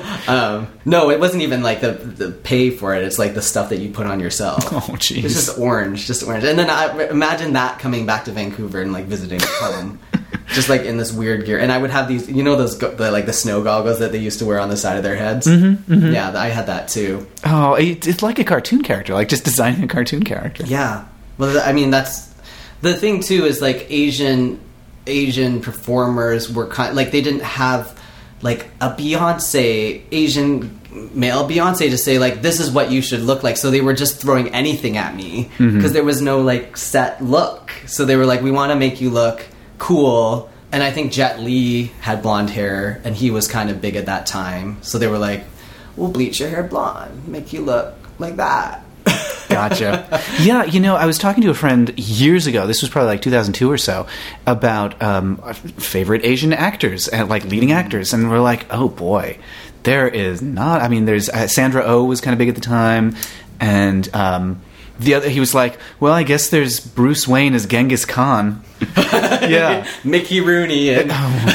No, it wasn't even, like, the pay for it. It's, like, the stuff that you put on yourself. Oh, jeez. It's just orange. And then I imagine that coming back to Vancouver and, like, visiting home. Just, like, in this weird gear. And I would have these, you know, those, the snow goggles that they used to wear on the side of their heads? Yeah, I had that, too. Oh, it's like a cartoon character, like just designing a cartoon character. Yeah. Well, I mean, that's... The thing, too, is, like, Asian performers were like, they didn't have, like, a Beyonce, Asian male Beyonce to say, like, this is what you should look like. So they were just throwing anything at me. Because there was no, like, set look. So they were like, we want to make you look cool. And I think Jet Li had blonde hair, and he was kind of big at that time. So they were like, we'll bleach your hair blonde, make you look like that. Gotcha. Yeah, you know, I was talking to a friend years ago, this was probably like 2002 or so, about favorite Asian actors, and like leading actors, and we're like, oh boy, there is not, I mean, there's, Sandra Oh was kind of big at the time, and the other, he was like, well, I guess there's Bruce Wayne as Genghis Khan. Yeah. Mickey Rooney. And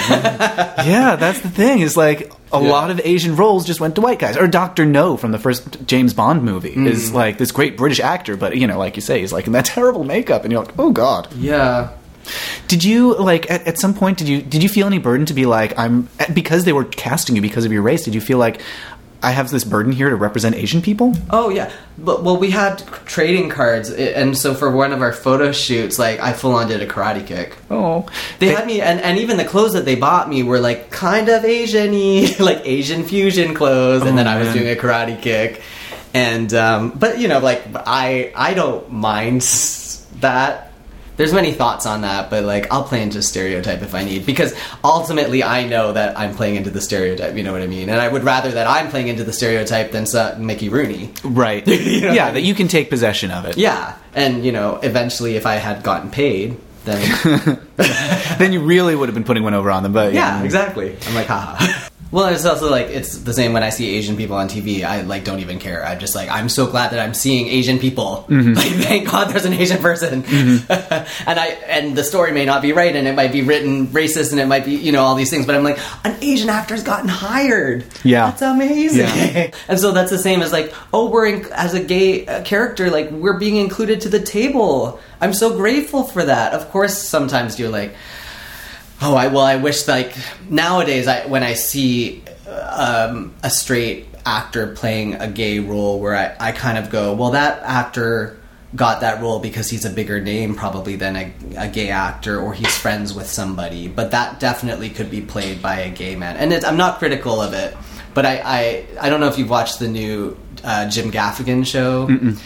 yeah, that's the thing, is like, a lot of Asian roles just went to white guys. Or Dr. No from the first James Bond movie is like this great British actor, but, you know, like you say, he's like in that terrible makeup, and you're like, oh god. Yeah. Did you, like, at some point, did you feel any burden to be like, because they were casting you because of your race, did you feel like, I have this burden here to represent Asian people? Oh, yeah. Well, we had trading cards, and so for one of our photo shoots, like, I full-on did a karate kick. Oh. They had me, and even the clothes that they bought me were, like, kind of Asian-y, like, Asian fusion clothes, and then I was doing a karate kick. And, but, you know, like, I don't mind that. There's many thoughts on that, but, like, I'll play into stereotype if I need, because ultimately I know that I'm playing into the stereotype, you know what I mean? And I would rather that I'm playing into the stereotype than Mickey Rooney. Right. You know, yeah, that you can take possession of it. Yeah. And, you know, eventually if I had gotten paid, then... then you really would have been putting one over on them, but... Yeah, exactly. I'm like, haha. Well, it's also, like, it's the same when I see Asian people on TV. I, like, don't even care. I'm just like, I'm so glad that I'm seeing Asian people. Like, thank God there's an Asian person. And the story may not be right, and it might be written racist, and it might be, you know, all these things, but I'm like, an Asian actor's gotten hired. Yeah. That's amazing. Yeah. And so that's the same as, like, oh, as a gay character, like, we're being included to the table. I'm so grateful for that. Of course, sometimes you're like... Oh, I wish, like, nowadays, when I see a straight actor playing a gay role where I kind of go, well, that actor got that role because he's a bigger name probably than a gay actor, or he's friends with somebody. But that definitely could be played by a gay man. And I'm not critical of it, but I don't know if you've watched the new Jim Gaffigan show,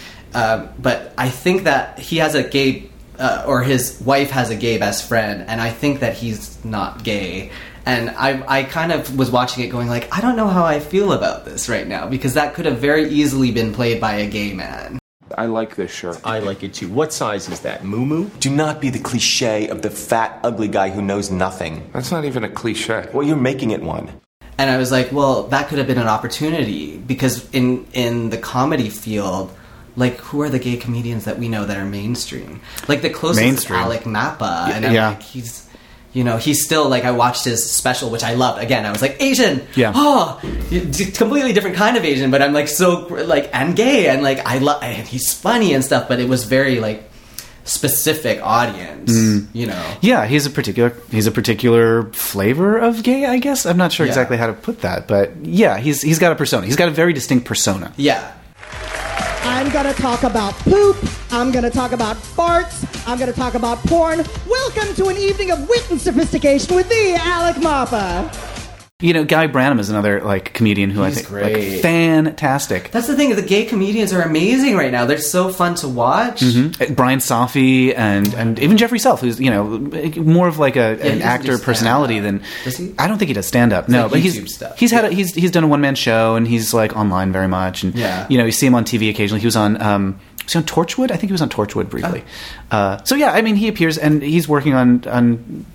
but I think that he has a gay... or his wife has a gay best friend, and I think that he's not gay. And I kind of was watching it going like, I don't know how I feel about this right now, because that could have very easily been played by a gay man. I like this shirt. I like it too. What size is that, Moo? Do not be the cliche of the fat, ugly guy who knows nothing. That's not even a cliche. Well, you're making it one. And I was like, well, that could have been an opportunity, because in the comedy field... Like, who are the gay comedians that we know that are mainstream? Like, the closest is Alec Mappa. And I'm like, he's... You know, he's still, like, I watched his special, which I loved. Again, I was like, Asian! Yeah. Oh! Completely different kind of Asian, but I'm, like, so, like, and gay, and, like, and he's funny and stuff, but it was very, like, specific audience, you know? Yeah, he's a particular flavor of gay, I guess? I'm not sure exactly how to put that, but, yeah, he's got a persona. He's got a very distinct persona. Yeah. I'm gonna talk about poop. I'm gonna talk about farts. I'm gonna talk about porn. Welcome to an evening of wit and sophistication with the Alec Mappa. You know, Guy Branum is another, like, comedian who He's I think great. Like, fantastic. That's the thing. The gay comedians are amazing right now. They're so fun to watch. Brian Safi and even Jeffrey Self, who's, you know, more of like an actor personality than... Does he? I don't think he does stand-up. No, like but YouTube stuff. he's done a one-man show, and he's, like, online very much. And, you know, you see him on TV occasionally. He was on Torchwood? I think he was on Torchwood briefly. So, yeah, I mean, he appears, and he's working on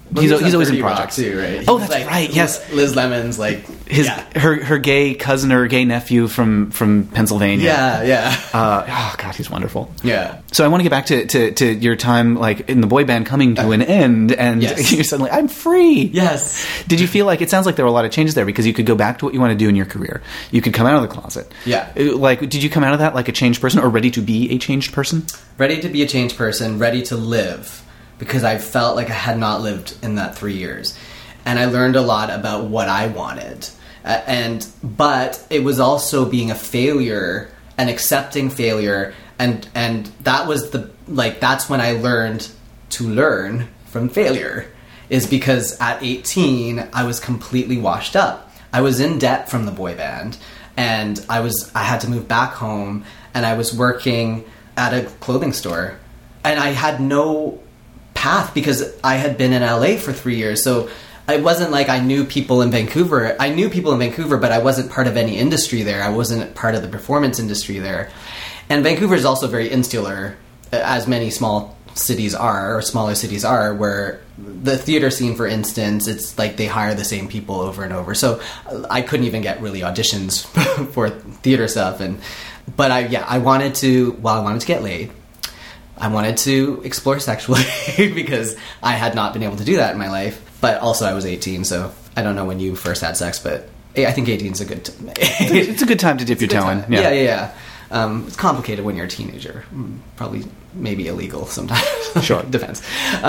He's on always in 30 Rock projects too, right? Oh, He was that's right. Yes, Liz Lemon's like her gay cousin or gay nephew from Pennsylvania. Yeah. Oh God, he's wonderful. Yeah. So I want to get back to your time, like in the boy band, coming to an end, and Yes. you're suddenly, I'm free. Yes. Did you feel like, it sounds like there were a lot of changes there, because you could go back to what you want to do in your career. You could come out of the closet. Yeah. Like, did you come out of that like a changed person, or ready to be a changed person? Ready to be a changed person, ready to live, because I felt like I had not lived in that 3 years. And I learned a lot about what I wanted. But it was also being a failure and accepting failure, and that was that's when I learned to learn from failure, is because at 18 I was completely washed up. I was in debt from the boy band, and I had to move back home, and I was working at a clothing store, and I had no path because I had been in LA for 3 years. So it wasn't like I knew people in Vancouver. I knew people in Vancouver, but I wasn't part of any industry there. I wasn't part of the performance industry there. And Vancouver is also very insular, as many small cities are, or smaller cities are, where the theater scene, for instance, it's like they hire the same people over and over. So I couldn't even get really auditions for theater stuff. But I wanted to get laid. I wanted to explore sexually because I had not been able to do that in my life. But also I was 18, so I don't know when you first had sex, but I think 18 is a good it's a good time to dip your toe in. Yeah. It's complicated when you're a teenager. Probably, maybe illegal sometimes. Sure. Depends.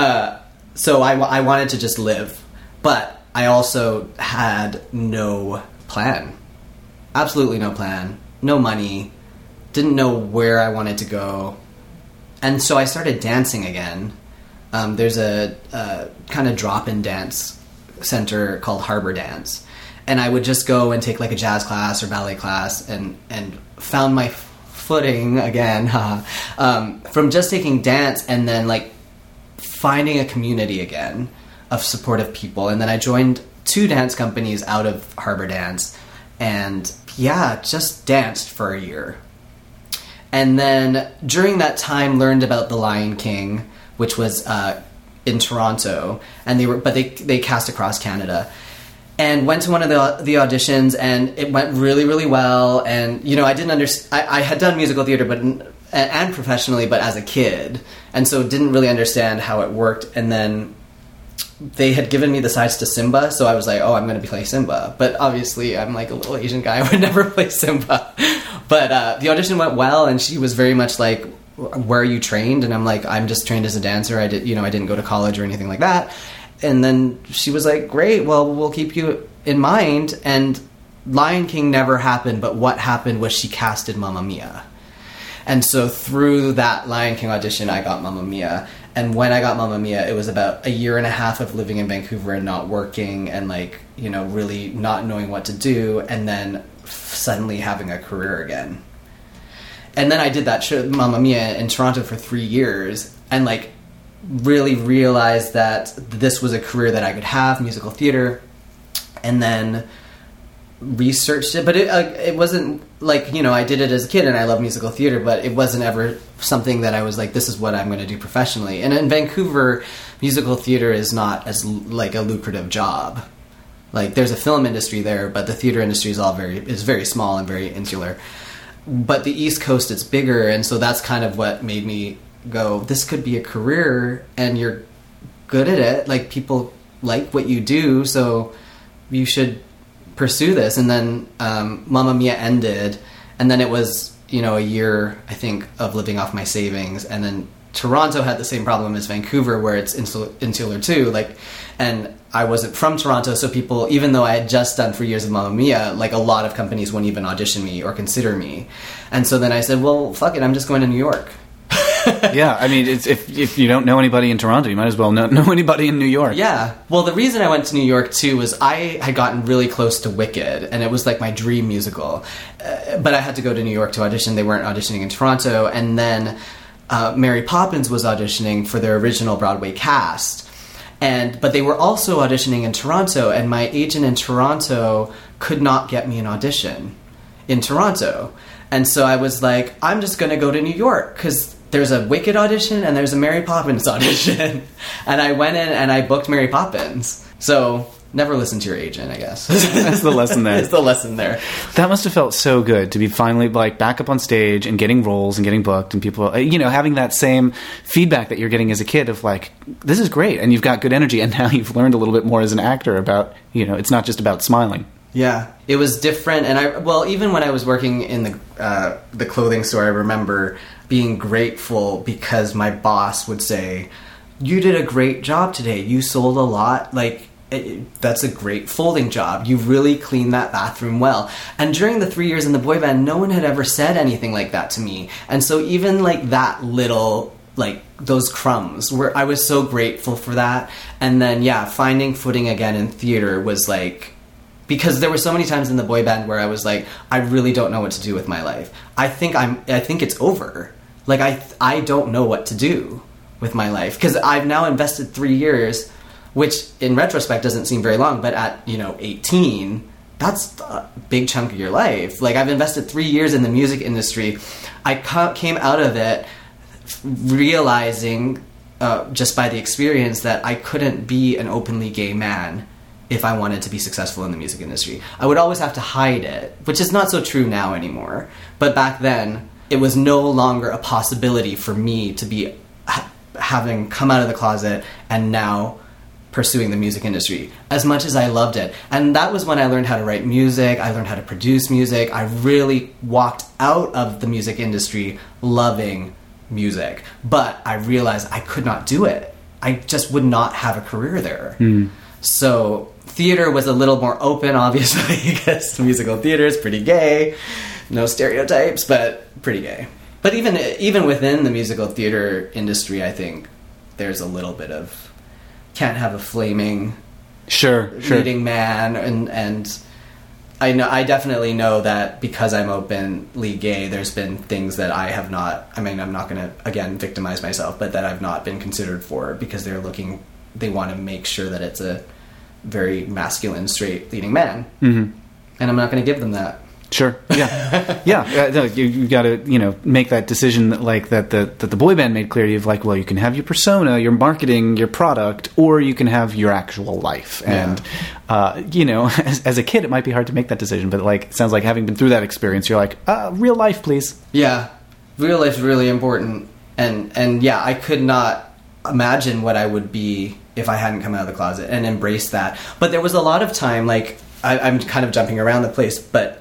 So I wanted to just live. But I also had no plan. Absolutely no plan. No money. Didn't know where I wanted to go. And so I started dancing again. There's a kind of drop-in dance center called Harbor Dance. And I would just go and take like a jazz class or ballet class, and found my footing again from just taking dance, and then like finding a community again of supportive people. And then I joined 2 dance companies out of Harbor Dance, and just danced for a year. And then during that time learned about The Lion King, which was in Toronto, and they cast across Canada. And went to one of the auditions, and it went really, really well. And I didn't understand. I had done musical theater, and professionally, but as a kid, and so didn't really understand how it worked. And then they had given me the sides to Simba, so I was like, "Oh, I'm going to play Simba." But obviously, I'm like a little Asian guy; I would never play Simba. But the audition went well, and she was very much like, "Where are you trained?" And I'm like, "I'm just trained as a dancer. I didn't go to college or anything like that." And then she was like, "Great, well, we'll keep you in mind." And Lion King never happened, but what happened was she casted Mamma Mia. And so through that Lion King audition, I got Mamma Mia. And when I got Mamma Mia, it was about a year and a half of living in Vancouver and not working, and really not knowing what to do, and then suddenly having a career again. And then I did that show, Mamma Mia, in Toronto for 3 years, and really realized that this was a career that I could have, musical theater, and then researched it. But it wasn't I did it as a kid and I love musical theater, but it wasn't ever something that I was like, this is what I'm going to do professionally. And in Vancouver, musical theater is not as a lucrative job. There's a film industry there, but the theater industry is very small and very insular. But the East Coast, it's bigger, and so that's kind of what made me go, this could be a career, and you're good at it. People like what you do, so you should pursue this. And then Mamma Mia ended, and then it was a year, I think, of living off my savings. And then Toronto had the same problem as Vancouver, where it's insular too. And I wasn't from Toronto, so people, even though I had just done 3 years of Mamma Mia, a lot of companies wouldn't even audition me or consider me. And so then I said, well, fuck it, I'm just going to New York. Yeah, I mean, if you don't know anybody in Toronto, you might as well know anybody in New York. Yeah. Well, the reason I went to New York, too, was I had gotten really close to Wicked, and it was my dream musical. But I had to go to New York to audition. They weren't auditioning in Toronto. And then Mary Poppins was auditioning for their original Broadway cast. But they were also auditioning in Toronto, and my agent in Toronto could not get me an audition in Toronto. And so I was like, I'm just going to go to New York, because there's a Wicked audition and there's a Mary Poppins audition. And I went in and I booked Mary Poppins. So never listen to your agent, I guess. That's the lesson there. It's the lesson there. That must have felt so good to be finally like back up on stage and getting roles and getting booked and people, having that same feedback that you're getting as a kid of like, this is great and you've got good energy, and now you've learned a little bit more as an actor about, it's not just about smiling. Yeah, it was different, and even when I was working in the clothing store, I remember being grateful because my boss would say, "You did a great job today. You sold a lot. Like, that's a great folding job. You really cleaned that bathroom well." And during the 3 years in the boy band, no one had ever said anything like that to me, and so even like that little, like those crumbs, I was so grateful for that. And then finding footing again in theater was like. Because there were so many times in the boy band where I was like, I really don't know what to do with my life. I think it's over. Like, I don't know what to do with my life. Because I've now invested 3 years, which in retrospect doesn't seem very long, but at, 18, that's a big chunk of your life. Like, I've invested 3 years in the music industry. I came out of it realizing, just by the experience, that I couldn't be an openly gay man if I wanted to be successful in the music industry. I would always have to hide it, which is not so true now anymore. But back then, it was no longer a possibility for me to be having come out of the closet and now pursuing the music industry, as much as I loved it. And that was when I learned how to write music, I learned how to produce music. I really walked out of the music industry loving music. But I realized I could not do it. I just would not have a career there. So theater was a little more open, obviously, because musical theater is pretty gay. No stereotypes, but pretty gay. But even within the musical theater industry, I think there's a little bit of can't have a flaming leading man, and I definitely know that because I'm openly gay, there's been things that I have not. I mean, I'm not going to again victimize myself, but that I've not been considered for because they want to make sure that it's a very masculine, straight leading man. Mm-hmm. And I'm not going to give them that. Sure. Yeah. No, you got to, make that decision that the boy band made clear to you of like, well, you can have your persona, your marketing, your product, or you can have your actual life. And, as a kid, it might be hard to make that decision, but like, it sounds like having been through that experience, you're like, real life, please. Yeah. Real life's really important. And I could not imagine what I would be if I hadn't come out of the closet and embraced that. But there was a lot of time, like, I'm kind of jumping around the place, but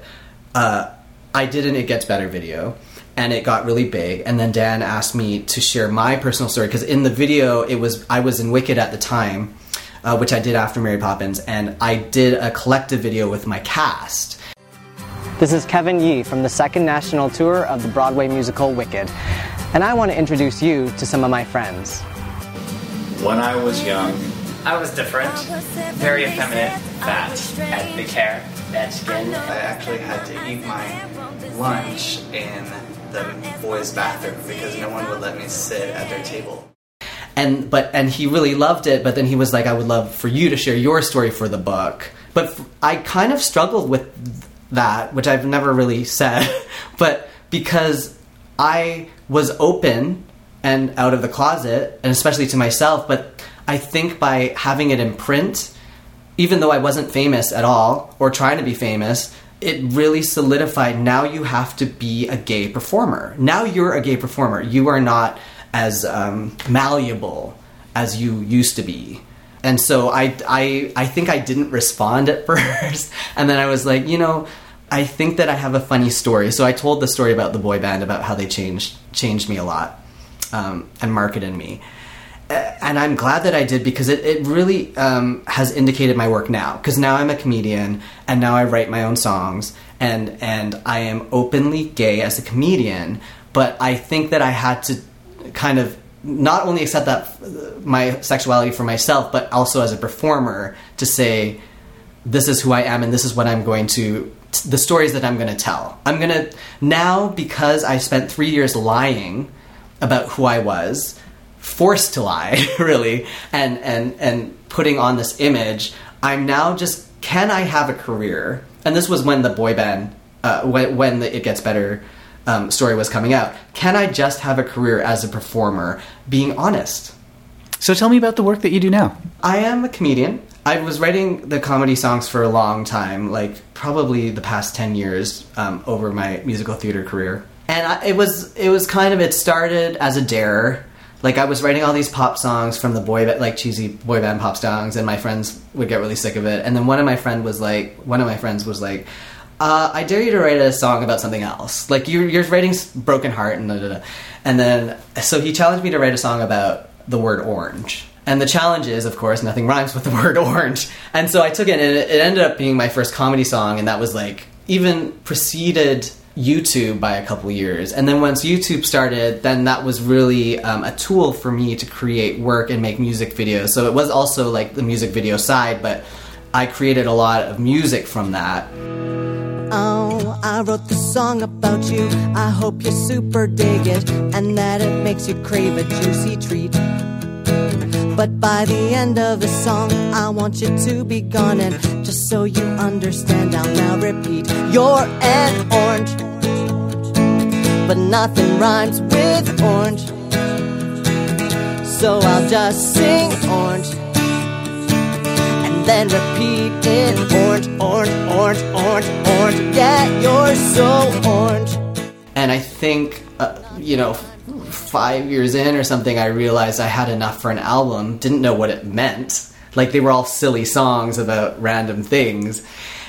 I did an It Gets Better video, and it got really big, and then Dan asked me to share my personal story, because in the video, I was in Wicked at the time, which I did after Mary Poppins, and I did a collective video with my cast. This is Kevin Yee from the second national tour of the Broadway musical Wicked, and I want to introduce you to some of my friends. When I was young, I was different, very effeminate, fat, had big hair, bad skin. I actually had to eat my lunch in the boys' bathroom because no one would let me sit at their table. And he really loved it, but then he was like, I would love for you to share your story for the book. But I kind of struggled with that, which I've never really said, but because I was open and out of the closet, and especially to myself, but I think by having it in print, even though I wasn't famous at all, or trying to be famous, it really solidified, now you have to be a gay performer. Now you're a gay performer. You are not as malleable as you used to be. And so I think I didn't respond at first, and then I was like, I think that I have a funny story. So I told the story about the boy band, about how they changed me a lot. And marketed me. And I'm glad that I did, because it really has indicated my work now. Because now I'm a comedian, and now I write my own songs, and I am openly gay as a comedian. But I think that I had to kind of not only accept that my sexuality for myself, but also as a performer to say, this is who I am, and this is what I'm going to, the stories that I'm going to tell. I'm going to, now, because I spent 3 years lying about who I was, forced to lie, really, and putting on this image, I'm now just, can I have a career? And this was when the boy band, when the It Gets Better story was coming out. Can I just have a career as a performer, being honest? So tell me about the work that you do now. I am a comedian. I was writing the comedy songs for a long time, like probably the past 10 years over my musical theater career. And it started as a dare. Like, I was writing all these pop songs from the cheesy boy band pop songs, and my friends would get really sick of it. And then one of my friends was like, I dare you to write a song about something else. Like, you're writing Broken Heart and da-da-da. And then, so he challenged me to write a song about the word orange. And the challenge is, of course, nothing rhymes with the word orange. And so I took it, and it ended up being my first comedy song, and that was like, even preceded YouTube by a couple years. And then once YouTube started, then that was really a tool for me to create work and make music videos. So it was also like the music video side, but I created a lot of music from that. Oh, I wrote the song about you. I hope you super dig it, and that it makes you crave a juicy treat. But by the end of the song, I want you to be gone. And just so you understand, I'll now repeat. You're an orange, but nothing rhymes with orange. So I'll just sing orange, and then repeat it. Orange, orange, orange, orange, orange. Yeah, you're so orange. And I think, 5 years in or something, I realized I had enough for an album. Didn't know what it meant. Like, they were all silly songs about random things.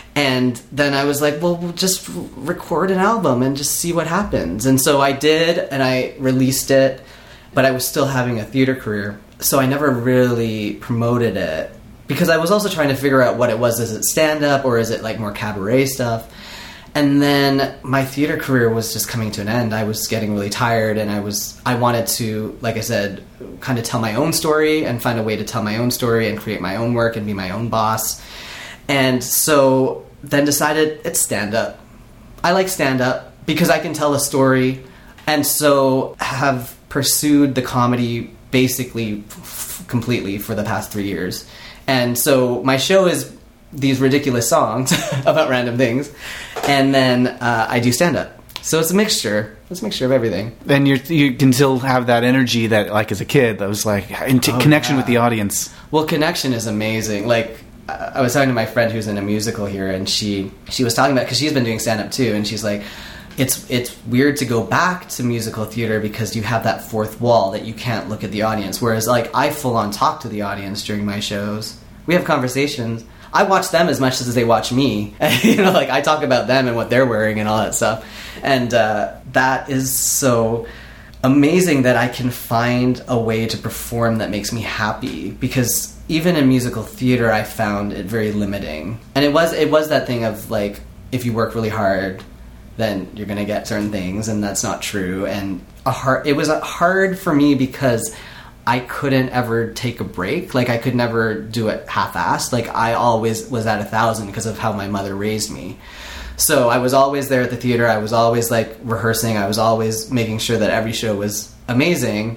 And then I was like, well, we'll just record an album and just see what happens. And so I did, and I released it, but I was still having a theater career. So I never really promoted it, because I was also trying to figure out what it was. Is it stand-up, or is it like more cabaret stuff? And then my theater career was just coming to an end. I was getting really tired, and I wanted to, like I said, kind of tell my own story and find a way to tell my own story and create my own work and be my own boss. And so then decided it's stand-up. I like stand-up because I can tell a story, and so have pursued the comedy basically completely for the past 3 years. And so my show is these ridiculous songs about random things, and then I do stand-up. So it's a mixture. It's a mixture of everything. And you can still have that energy that, like, as a kid, that was like connection with the audience. Well, connection is amazing. Like, I was talking to my friend who's in a musical here, and she was talking about, because she's been doing stand-up too, and she's like, it's weird to go back to musical theater because you have that fourth wall that you can't look at the audience. Whereas, like, I full-on talk to the audience during my shows. We have conversations. I watch them as much as they watch me. Like, I talk about them and what they're wearing and all that stuff. And that is so amazing that I can find a way to perform that makes me happy. Because even in musical theater, I found it very limiting. And it was that thing of, like, if you work really hard, then you're going to get certain things, and that's not true. And it was hard for me because I couldn't ever take a break. Like, I could never do it half-assed. Like, I always was at 1,000 because of how my mother raised me. So I was always there at the theater. I was always, like, rehearsing. I was always making sure that every show was amazing.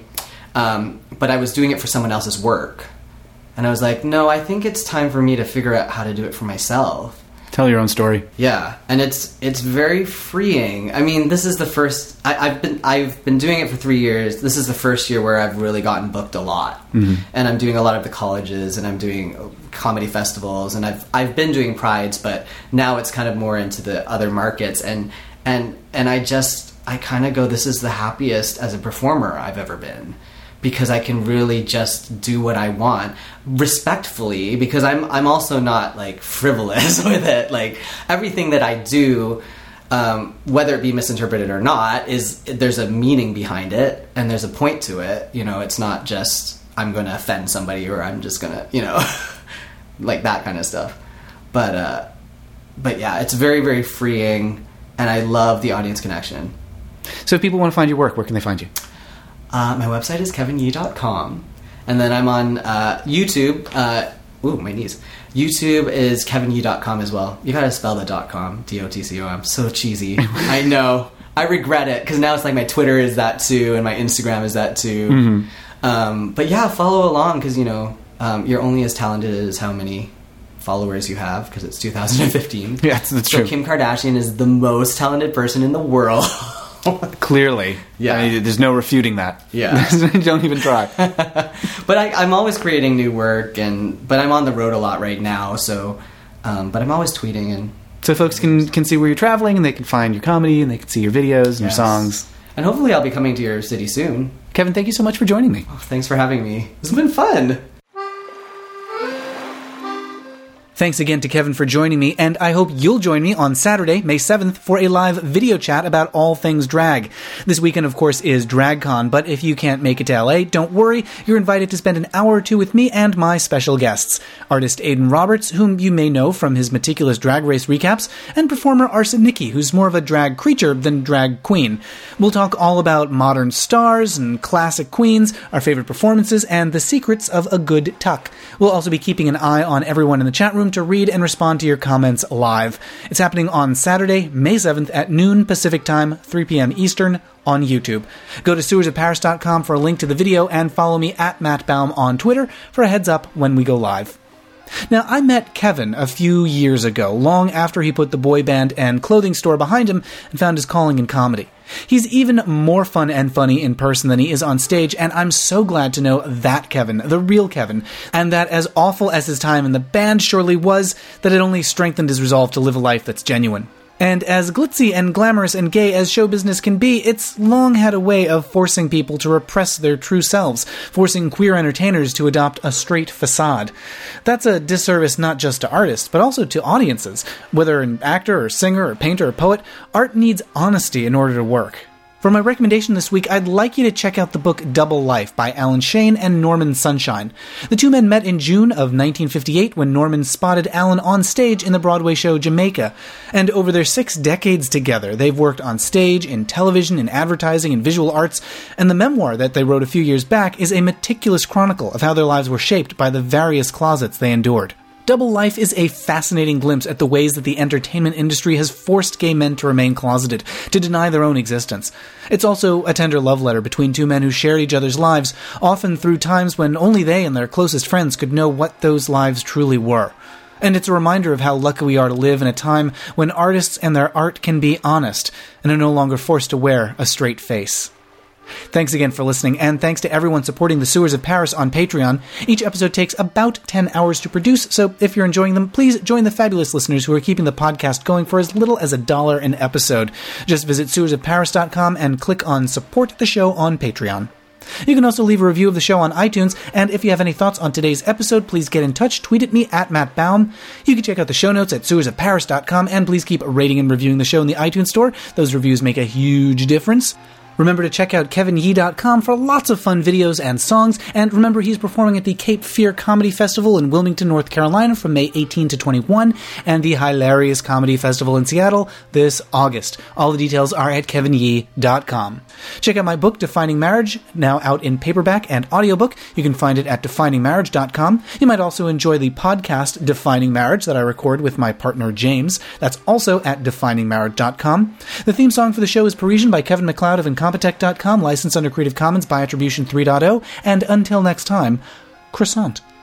But I was doing it for someone else's work. And I was like, no, I think it's time for me to figure out how to do it for myself. Tell your own story. Yeah, and it's very freeing. I mean, this is the first. I've been doing it for 3 years. This is the first year where I've really gotten booked a lot, and I'm doing a lot of the colleges, and I'm doing comedy festivals, and I've been doing prides, but now it's kind of more into the other markets, and I kind of go, this is the happiest as a performer I've ever been. Because I can really just do what I want respectfully, because I'm also not, like, frivolous with it. Like, everything that I do, whether it be misinterpreted or not, there's a meaning behind it, and there's a point to it. It's not just I'm going to offend somebody, or I'm just going to, like that kind of stuff. But yeah, it's very, very freeing, and I love the audience connection. So if people want to find your work, where can they find you? My website is kevinyee.com, and then I'm on YouTube. My knees. YouTube is kevinyee.com as well. You gotta spell the .com, DOTCOM. So cheesy. I know. I regret it, because now it's like my Twitter is that too, and my Instagram is that too. But yeah, follow along, because you're only as talented as how many followers you have, because it's 2015. Yeah, that's true. So Kim Kardashian is the most talented person in the world. Clearly. Yeah. I mean, there's no refuting that. Yeah. Don't even try. But I'm always creating new work, but I'm on the road a lot right now, so... but I'm always tweeting. And so folks can see where you're traveling, and they can find your comedy, and they can see your videos and your songs. And hopefully I'll be coming to your city soon. Kevin, thank you so much for joining me. Oh, thanks for having me. This has been fun. Thanks again to Kevin for joining me, and I hope you'll join me on Saturday, May 7th, for a live video chat about all things drag. This weekend, of course, is DragCon, but if you can't make it to LA, don't worry, you're invited to spend an hour or two with me and my special guests. Artist Aidan Roberts, whom you may know from his meticulous Drag Race recaps, and performer Arsenicky, who's more of a drag creature than drag queen. We'll talk all about modern stars and classic queens, our favorite performances, and the secrets of a good tuck. We'll also be keeping an eye on everyone in the chat room to read and respond to your comments live. It's happening on Saturday, May 7th at noon Pacific Time, 3 p.m. Eastern on YouTube. Go to sewersofparis.com for a link to the video and follow me at Matt Baum on Twitter for a heads up when we go live. Now, I met Kevin a few years ago, long after he put the boy band and clothing store behind him and found his calling in comedy. He's even more fun and funny in person than he is on stage, and I'm so glad to know that Kevin, the real Kevin, and that as awful as his time in the band surely was, that it only strengthened his resolve to live a life that's genuine. And as glitzy and glamorous and gay as show business can be, it's long had a way of forcing people to repress their true selves, forcing queer entertainers to adopt a straight facade. That's a disservice not just to artists, but also to audiences. Whether an actor or singer or painter or poet, art needs honesty in order to work. For my recommendation this week, I'd like you to check out the book Double Life by Alan Shane and Norman Sunshine. The two men met in June of 1958 when Norman spotted Alan on stage in the Broadway show Jamaica. And over their 6 decades together, they've worked on stage, in television, in advertising, in visual arts, and the memoir that they wrote a few years back is a meticulous chronicle of how their lives were shaped by the various closets they endured. Double Life is a fascinating glimpse at the ways that the entertainment industry has forced gay men to remain closeted, to deny their own existence. It's also a tender love letter between two men who shared each other's lives, often through times when only they and their closest friends could know what those lives truly were. And it's a reminder of how lucky we are to live in a time when artists and their art can be honest, and are no longer forced to wear a straight face. Thanks again for listening, and thanks to everyone supporting the Sewers of Paris on Patreon. Each episode takes about 10 hours to produce, so if you're enjoying them, please join the fabulous listeners who are keeping the podcast going for as little as $1 an episode. Just visit sewersofparis.com and click on Support the Show on Patreon. You can also leave a review of the show on iTunes, and if you have any thoughts on today's episode, please get in touch. Tweet at me at Matt Baum. You can check out the show notes at sewersofparis.com, and please keep rating and reviewing the show in the iTunes store. Those reviews make a huge difference. Remember to check out kevinyee.com for lots of fun videos and songs, and remember he's performing at the Cape Fear Comedy Festival in Wilmington, North Carolina from May 18 to 21, and the Hilarious Comedy Festival in Seattle this August. All the details are at kevinyee.com. Check out my book, Defining Marriage, now out in paperback and audiobook. You can find it at definingmarriage.com. You might also enjoy the podcast Defining Marriage that I record with my partner James. That's also at definingmarriage.com. The theme song for the show is Parisian by Kevin MacLeod of Incompetech.com, licensed under Creative Commons by Attribution 3.0, and until next time, croissant.